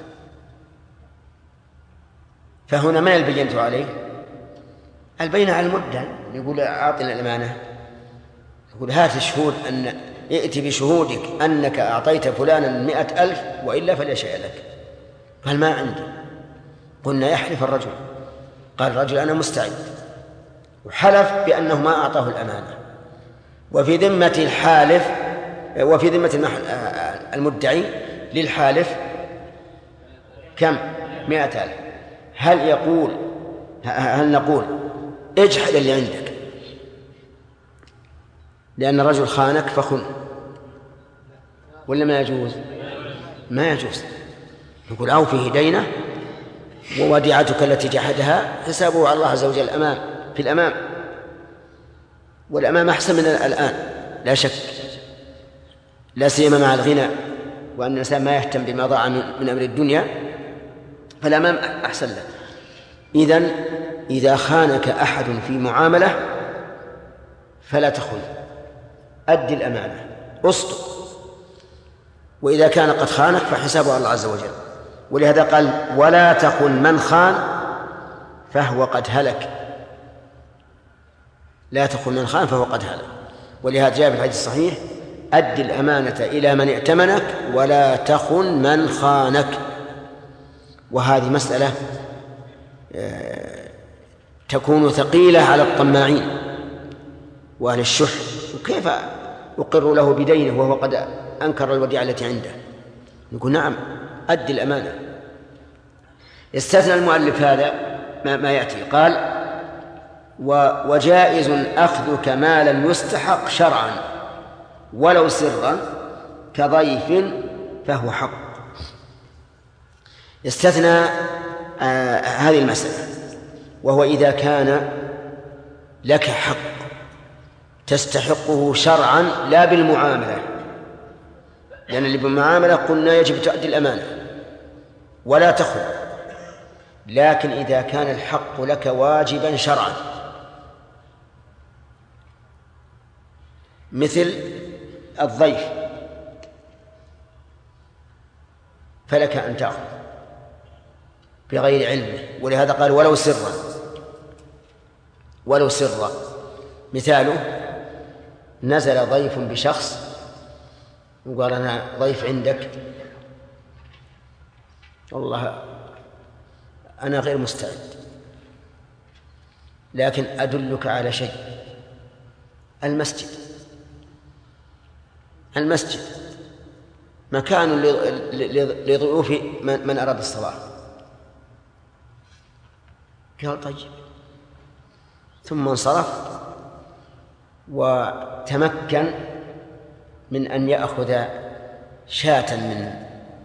فهنا ما البينة عليه؟ البينة على المدعي، يقول أعطني الأمانة، يقول هات الشهود، أن ائت بشهودك أنك أعطيت فلانا مئة ألف وإلا فلا شيء لك. قال ما عندي. قلنا يحلف الرجل، قال الرجل أنا مستعد، وحلف بأنه ما أعطاه الأمانة، وفي ذمة الحالف وفي ذمة المدعي للحالف كم؟ مئة ألف. هل يقول هل نقول اجحد اللي عندك لأن الرجل خانك فخن، ولا ما يجوز؟ ما يجوز. نقول أو فيه دينه ووديعتك التي جحدها حسابه على الله عز وجل الأمام في الأمام، والأمام أحسن من الآن لا شك، لا سيما مع الغنى وأن الإنسان ما يهتم بما ضاع من أمر الدنيا، فالأمام أحسن له. إذن إذا خانك أحد في معاملة فلا تخن، أدي الأمانة، أصدق، وإذا كان قد خانك فحسابه على الله عز وجل. ولهذا قال ولا تخن من خان فهو قد هلك، لا تخن من خان فهو قد هلك. ولهذا جاء في الحديث الصحيح أدي الأمانة إلى من ائتمنك ولا تخن من خانك. وهذه مسألة تكون ثقيلة على الطماعين وأهل الشح، وكيف يقر له بدينه وهو قد أنكر الوديعة التي عنده؟ نقول نعم أدي الأمانة. استثنى المؤلف هذا ما, ما يأتي، قال وجائز أخذك ما لم يستحق شرعا ولو سرا كضيف فهو حق. استثنى آه هذه المسألة، وهو إذا كان لك حق تستحقه شرعا لا بالمعاملة، لأن اللي بالمعاملة قلنا يجب تؤدي الأمانة ولا تخن، لكن إذا كان الحق لك واجبا شرعا مثل الضيف فلك أن تأخذ بغير علمه، ولهذا قال ولو سرا. ولو سرا مثاله نزل ضيف بشخص وقال أنا ضيف عندك، والله أنا غير مستعد، لكن أدلك على شيء، المسجد المسجد مكان لضيوف من أراد الصلاة. قال طيب، ثم انصرف وتمكن من أن يأخذ شاة من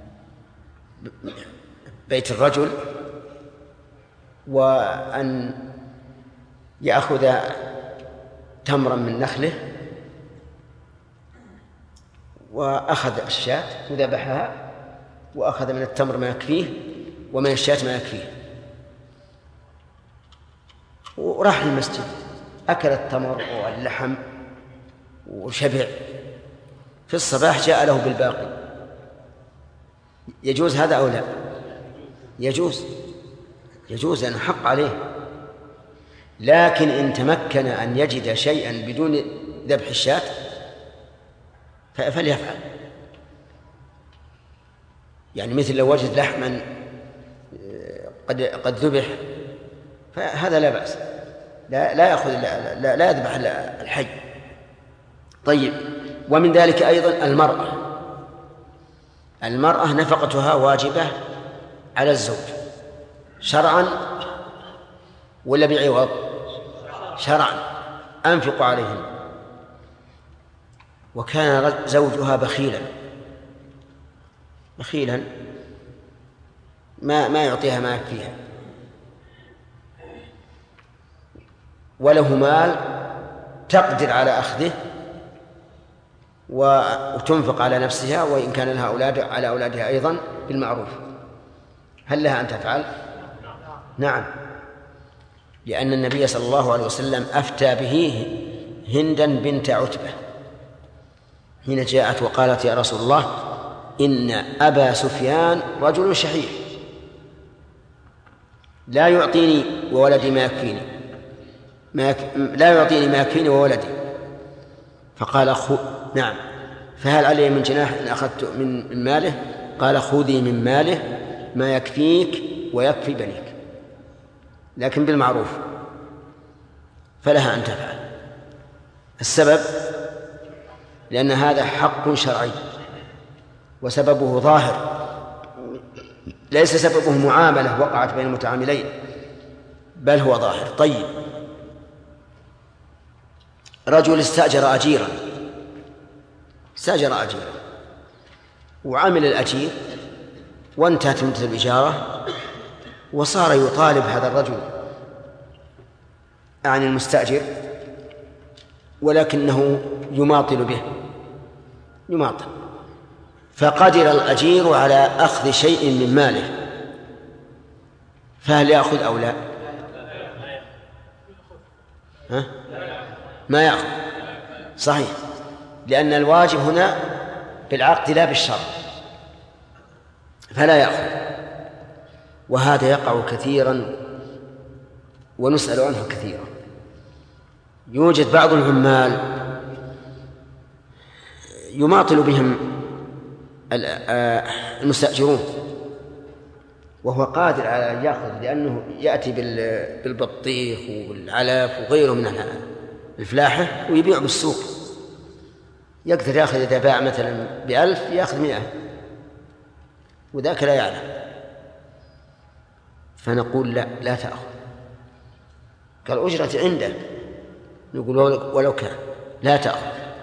بيت الرجل وأن يأخذ تمرا من نخله، وأخذ الشاة وذبحها وأخذ من التمر ما يكفيه ومن الشاة ما يكفيه، وراح المسجد أكل التمر واللحم وشبع. في الصباح جاء له بالباقي. يجوز هذا أو لا؟ يجوز يجوز أن حق عليه، لكن إن تمكن أن يجد شيئا بدون ذبح الشاة فليفعل. يعني مثل لو وجد لحما قد قد ذبح فهذا لا بأس، لا لا يأخذ لا, لا, لا يذبح الحي. طيب، ومن ذلك أيضا المرأة المرأة نفقتها واجبة على الزوج شرعا ولا بعوض؟ شرعا، أنفقوا عليهن. وكان زوجها بخيلا بخيلا ما ما يعطيها ما يكفيها، وله مال تقدر على أخذه وتنفق على نفسها، وإن كان لها أولاد على أولادها أيضا بالمعروف. هل لها أن تفعل؟ نعم، لأن النبي صلى الله عليه وسلم أفتى به هندا بنت عتبة حين جاءت وقالت يا رسول الله إن أبا سفيان رجل شحيح لا يعطيني وولدي ما يكفيني ما يك... لا يعطيني ما يكفيني وولدي. فقال خو... نعم، فهل علي من جناح إن أخذت من ماله؟ قال خذي من ماله ما يكفيك ويكفي بنيك، لكن بالمعروف، فلها أن تفعل. السبب لأن هذا حق شرعي وسببه ظاهر، ليس سببه معاملة وقعت بين المتعاملين، بل هو ظاهر. طيب، رجل استأجر أجيرا استأجر أجيرا وعمل الأجير وانتهت مدة الإجارة، وصار يطالب هذا الرجل عن المستأجر ولكنه يماطل به يماطل فقدر الأجير على أخذ شيء من ماله، فهل يأخذ أو لا؟ ها؟ ما يأخذ، صحيح، لأن الواجب هنا بالعقد لا بالشرط، فلا يأخذ. وهذا يقع كثيرا ونسأل عنه كثيرا. يوجد بعض العمال يماطل بهم المستأجرون وهو قادر على أن يأخذ، لأنه يأتي بالبطيخ والعلف وغيره من الفلاحة ويبيع بالسوق، يقدر يأخذ إذا باع مثلا بألف يأخذ مئة، وذاك لا يعلم. فنقول لا لا تأخذ، كالأجرة عنده، نقول ولو كان لا تأخذ،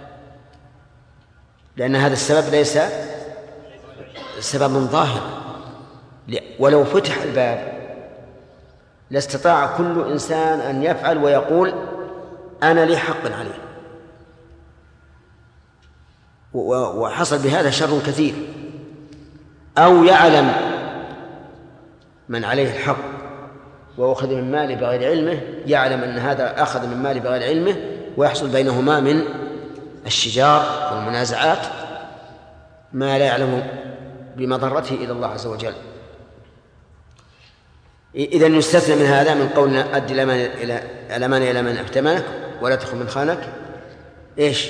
لأن هذا السبب ليس سببا ظاهرا. ولو فتح الباب لاستطاع كل إنسان أن يفعل ويقول أنا لي حق عليه، وحصل بهذا شر كثير. أو يعلم من عليه الحق وأخذ من ماله بغير علمه، يعلم أن هذا أخذ من ماله بغير علمه، ويحصل بينهما من الشجار والمنازعات ما لا يعلم بمضرته إلى الله عز وجل. إذن يستثنى من هذا من قولنا أدي الأمان إلى من ائتمنك ولا تخن من خانك إيش؟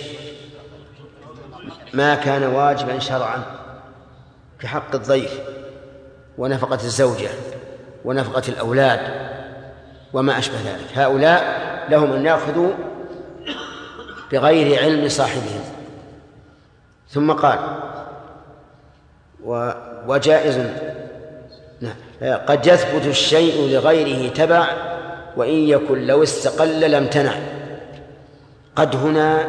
ما كان واجبا شرعا كحق الضيف ونفقة الزوجة ونفقة الأولاد وما أشبه ذلك. هؤلاء لهم أن يأخذوا بغير علم صاحبهم. ثم قال وجائز قد يثبت الشيء لغيره تبع وإن يكن لو استقل لم تنع. قد هنا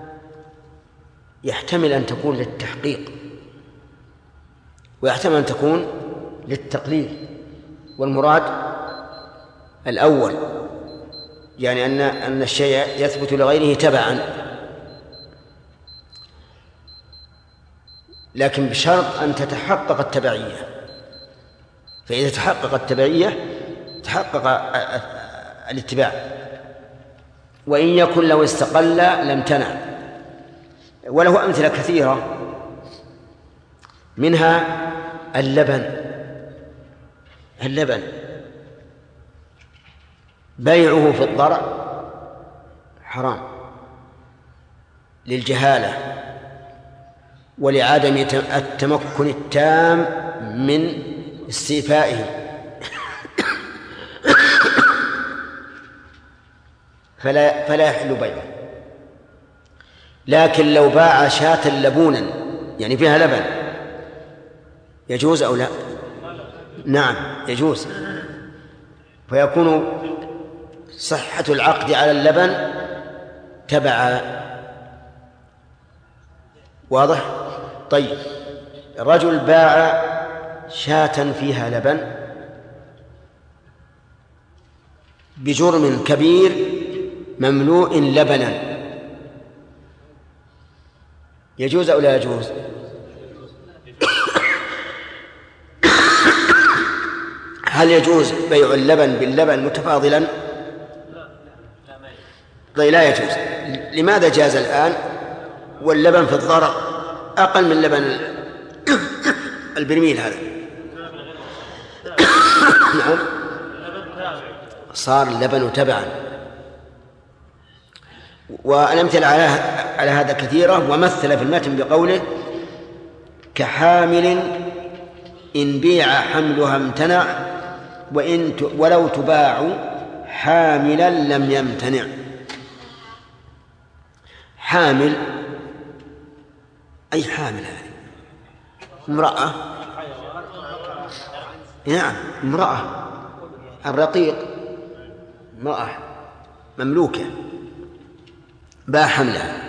يحتمل أن تكون للتحقيق ويحتمل أن تكون للتقليل، والمراد الأول، يعني أن أن الشيء يثبت لغيره تبعا، لكن بشرط أن تتحقق التبعية. فإذا تحقق التبعية تحقق الاتباع. وإن يكن لو استقل لم تنع. وله أمثلة كثيرة، منها اللبن اللبن بيعه في الضرع حرام للجهالة ولعدم التمكن التام من استيفائه، فلا فلا يحل بيعه. لكن لو باع شاة لبونا يعني فيها لبن يجوز أو لا؟ نعم يجوز، فيكون صحة العقد على اللبن تبع. واضح؟ طيب، رجل باع شاة فيها لبن بجرم كبير مملوء لبنا، يجوز أو لا يجوز؟ هل يجوز بيع اللبن باللبن متفاضلا؟ طيب لا يجوز. لماذا جاز الآن واللبن في الضرر أقل من لبن البرميل هذا؟ نعم، صار اللبن تبعا. والأمثلة على هذا كثيرة، ومثل في المتن بقوله: كحامل إن بيع حملها امتنع وإن ولو تباع حاملا لم يمتنع. حامل أي حامل؟ هذه امرأة، نعم امرأة، الرقيق امرأة مملوكة باع حملها.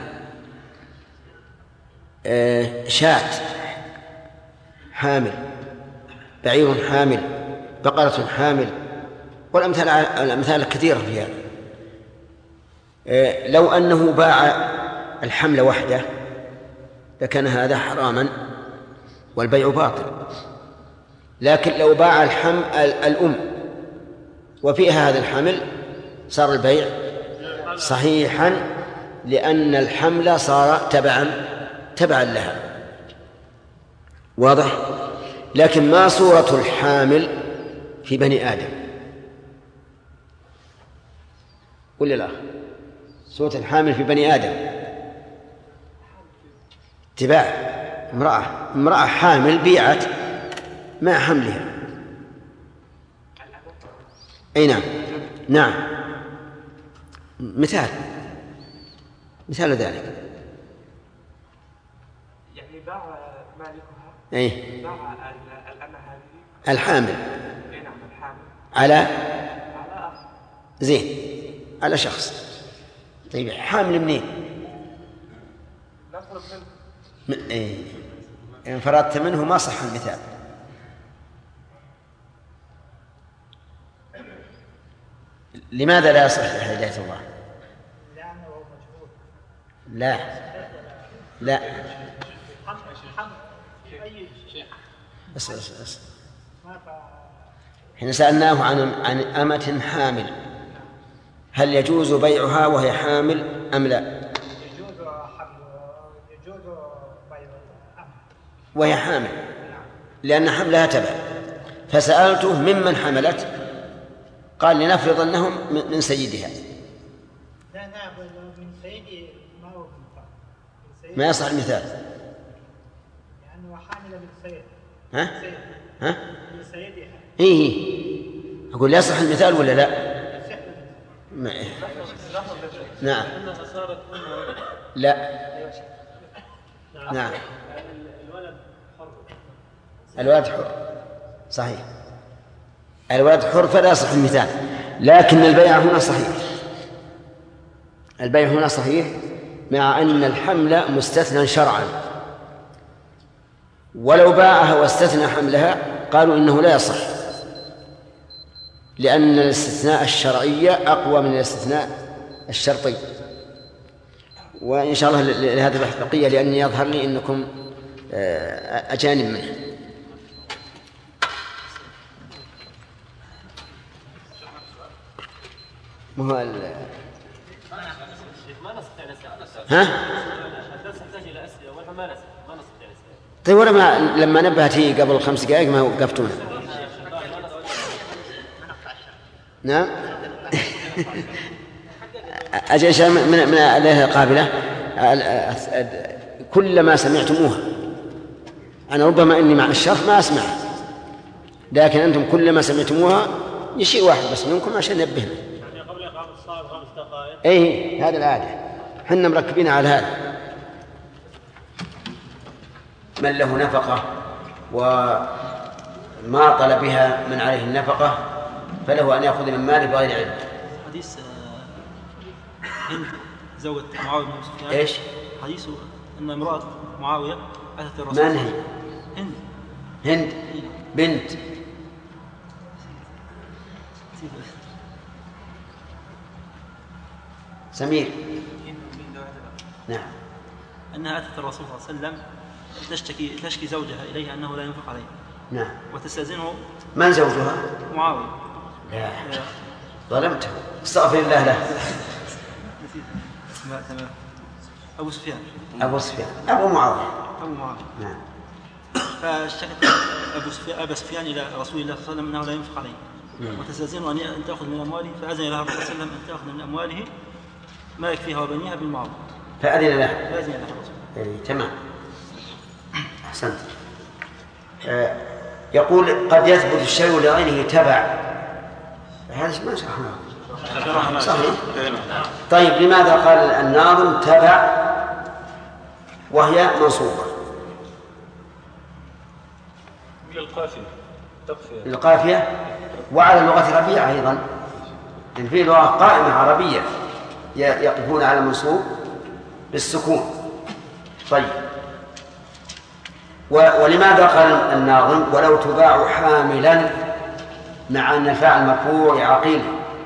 شاة حامل، بعير حامل، بقرة حامل، والأمثال الأمثال كثيرة في هذا. لو أنه باع الحمل وحده لكان هذا حراما والبيع باطل، لكن لو باع الحمل الأم وفيها هذا الحمل صار البيع صحيحا، لأن الحمل صار تبعا تبعا لها. واضح؟ لكن ما صورة الحامل في بني آدم؟ قل الأخ، صورة الحامل في بني آدم اتباع امرأة امرأة حامل بيعت مع حملها. أي نعم نعم، مثال مثال ذلك. يعني باع مالكها أي باع الأمة هذه الحامل أي نعم الحامل على على زين على شخص. طيب حامل منين؟ نفرض منه م... إيه. إن فرضت منه ما صح المثال. لماذا لا يصح هداية الله؟ لأنه مجهول. لا لا بس بس بس حين سألناه عن عن أمة حامل هل يجوز بيعها وهي حامل أم لا؟ يجوز حمل يجوز بيع وهي حامل لأن حملها تبع. فسألته ممن حملت؟ قال لنفرض أنهم من سيدها. لا لا من سيدي ما هو ما يصح المثال لأنه حامل من سيد. ها؟ ها؟ من سيدها. إيه أقول لا يصح المثال ولا لا؟ ما إيه. نعم لا نعم الولد حر صحيح، الولد حر فلا يصح المثال، لكن البيع هنا صحيح. البيع هنا صحيح مع أن الحمل مستثنى شرعا، ولو باعها واستثنى حملها قالوا إنه لا يصح، لأن الاستثناء الشرعي أقوى من الاستثناء الشرطي. وإن شاء الله لهذا البحث بقية، لأني يظهر لي أنكم أجانب منه. ما هو ال... ها؟ طيب ولا ما لما نبهت هي قبل خمس دقائق ما وقفتونا؟ نعم أجل شيء من من عليها قابلة كلما سمعتموها. أنا ربما إني مع الشرح ما أسمع، لكن أنتم كلما سمعتموها يشيء واحد بس منكم عشان نبهنا. يعني قبل إقامة الصلاة بخمس دقائق. إيه هذا العادة، حنا مركبين على هذا. من له نفقة ما طلب بها من عليه النفقة فله أن يأخذ من ماله بغير علم. حديث هند زوجة معاوية بن سفيان. إيش؟ حديث أن امرأة معاوية أتت الرسول. من هي؟ هند. هند بنت سمير. نعم. أنها أتت الرسول صلى الله عليه وسلم تشتكي تشكي زوجها إليه أنه لا ينفق عليه. نعم. وتستأذنه. من زوجها؟ معاوية. لا. ظلمته. استغفر الله له. تمام. أبو سفيان. أبو سفيان. أبو معاوية. أبو معاوية. نعم. فاشتكت أبو سفيان أبا سفيان إلى رسول الله صلى الله عليه وسلم أنه لا ينفق عليه. نعم. وتستأذنه أن تأخذ من أمواله فأذن لها الرسول صلى الله عليه وسلم أن تأخذ من أمواله ما يكفيها وبنيها بالمعروف. فأذن له. فأذن له الرسول. إيه تمام. أحسنت. آه يقول قد يثبت الشيء لغيره تبع. هذا ما شرحناه. صحيح. طيب لماذا قال الناظم تبع وهي منصوبة؟ للقافية. للقافية وعلى لغة ربيعة أيضا. إن في لغة قائمة عربية يقفون على المنصوب بالسكون. طيب ولماذا قال الناظم ولو تباع حاملا مع أن الفاعل مرفوع عقيل؟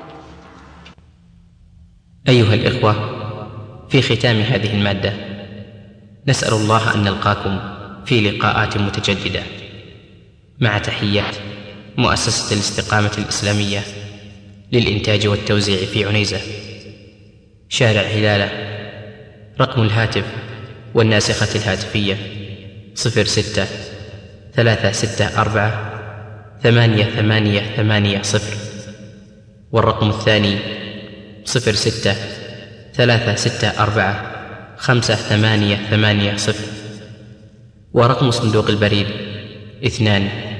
أيها الإخوة، في ختام هذه المادة نسأل الله أن نلقاكم في لقاءات متجددة مع تحيات مؤسسة الاستقامة الإسلامية للإنتاج والتوزيع في عنيزة، شارع هلالة. رقم الهاتف والناسخة الهاتفية صفر ستة ثلاثة ستة أربعة ثمانية ثمانية ثمانية صفر، والرقم الثاني صفر ستة ثلاثة ستة أربعة خمسة ثمانية ثمانية صفر، ورقم صندوق البريد اثنان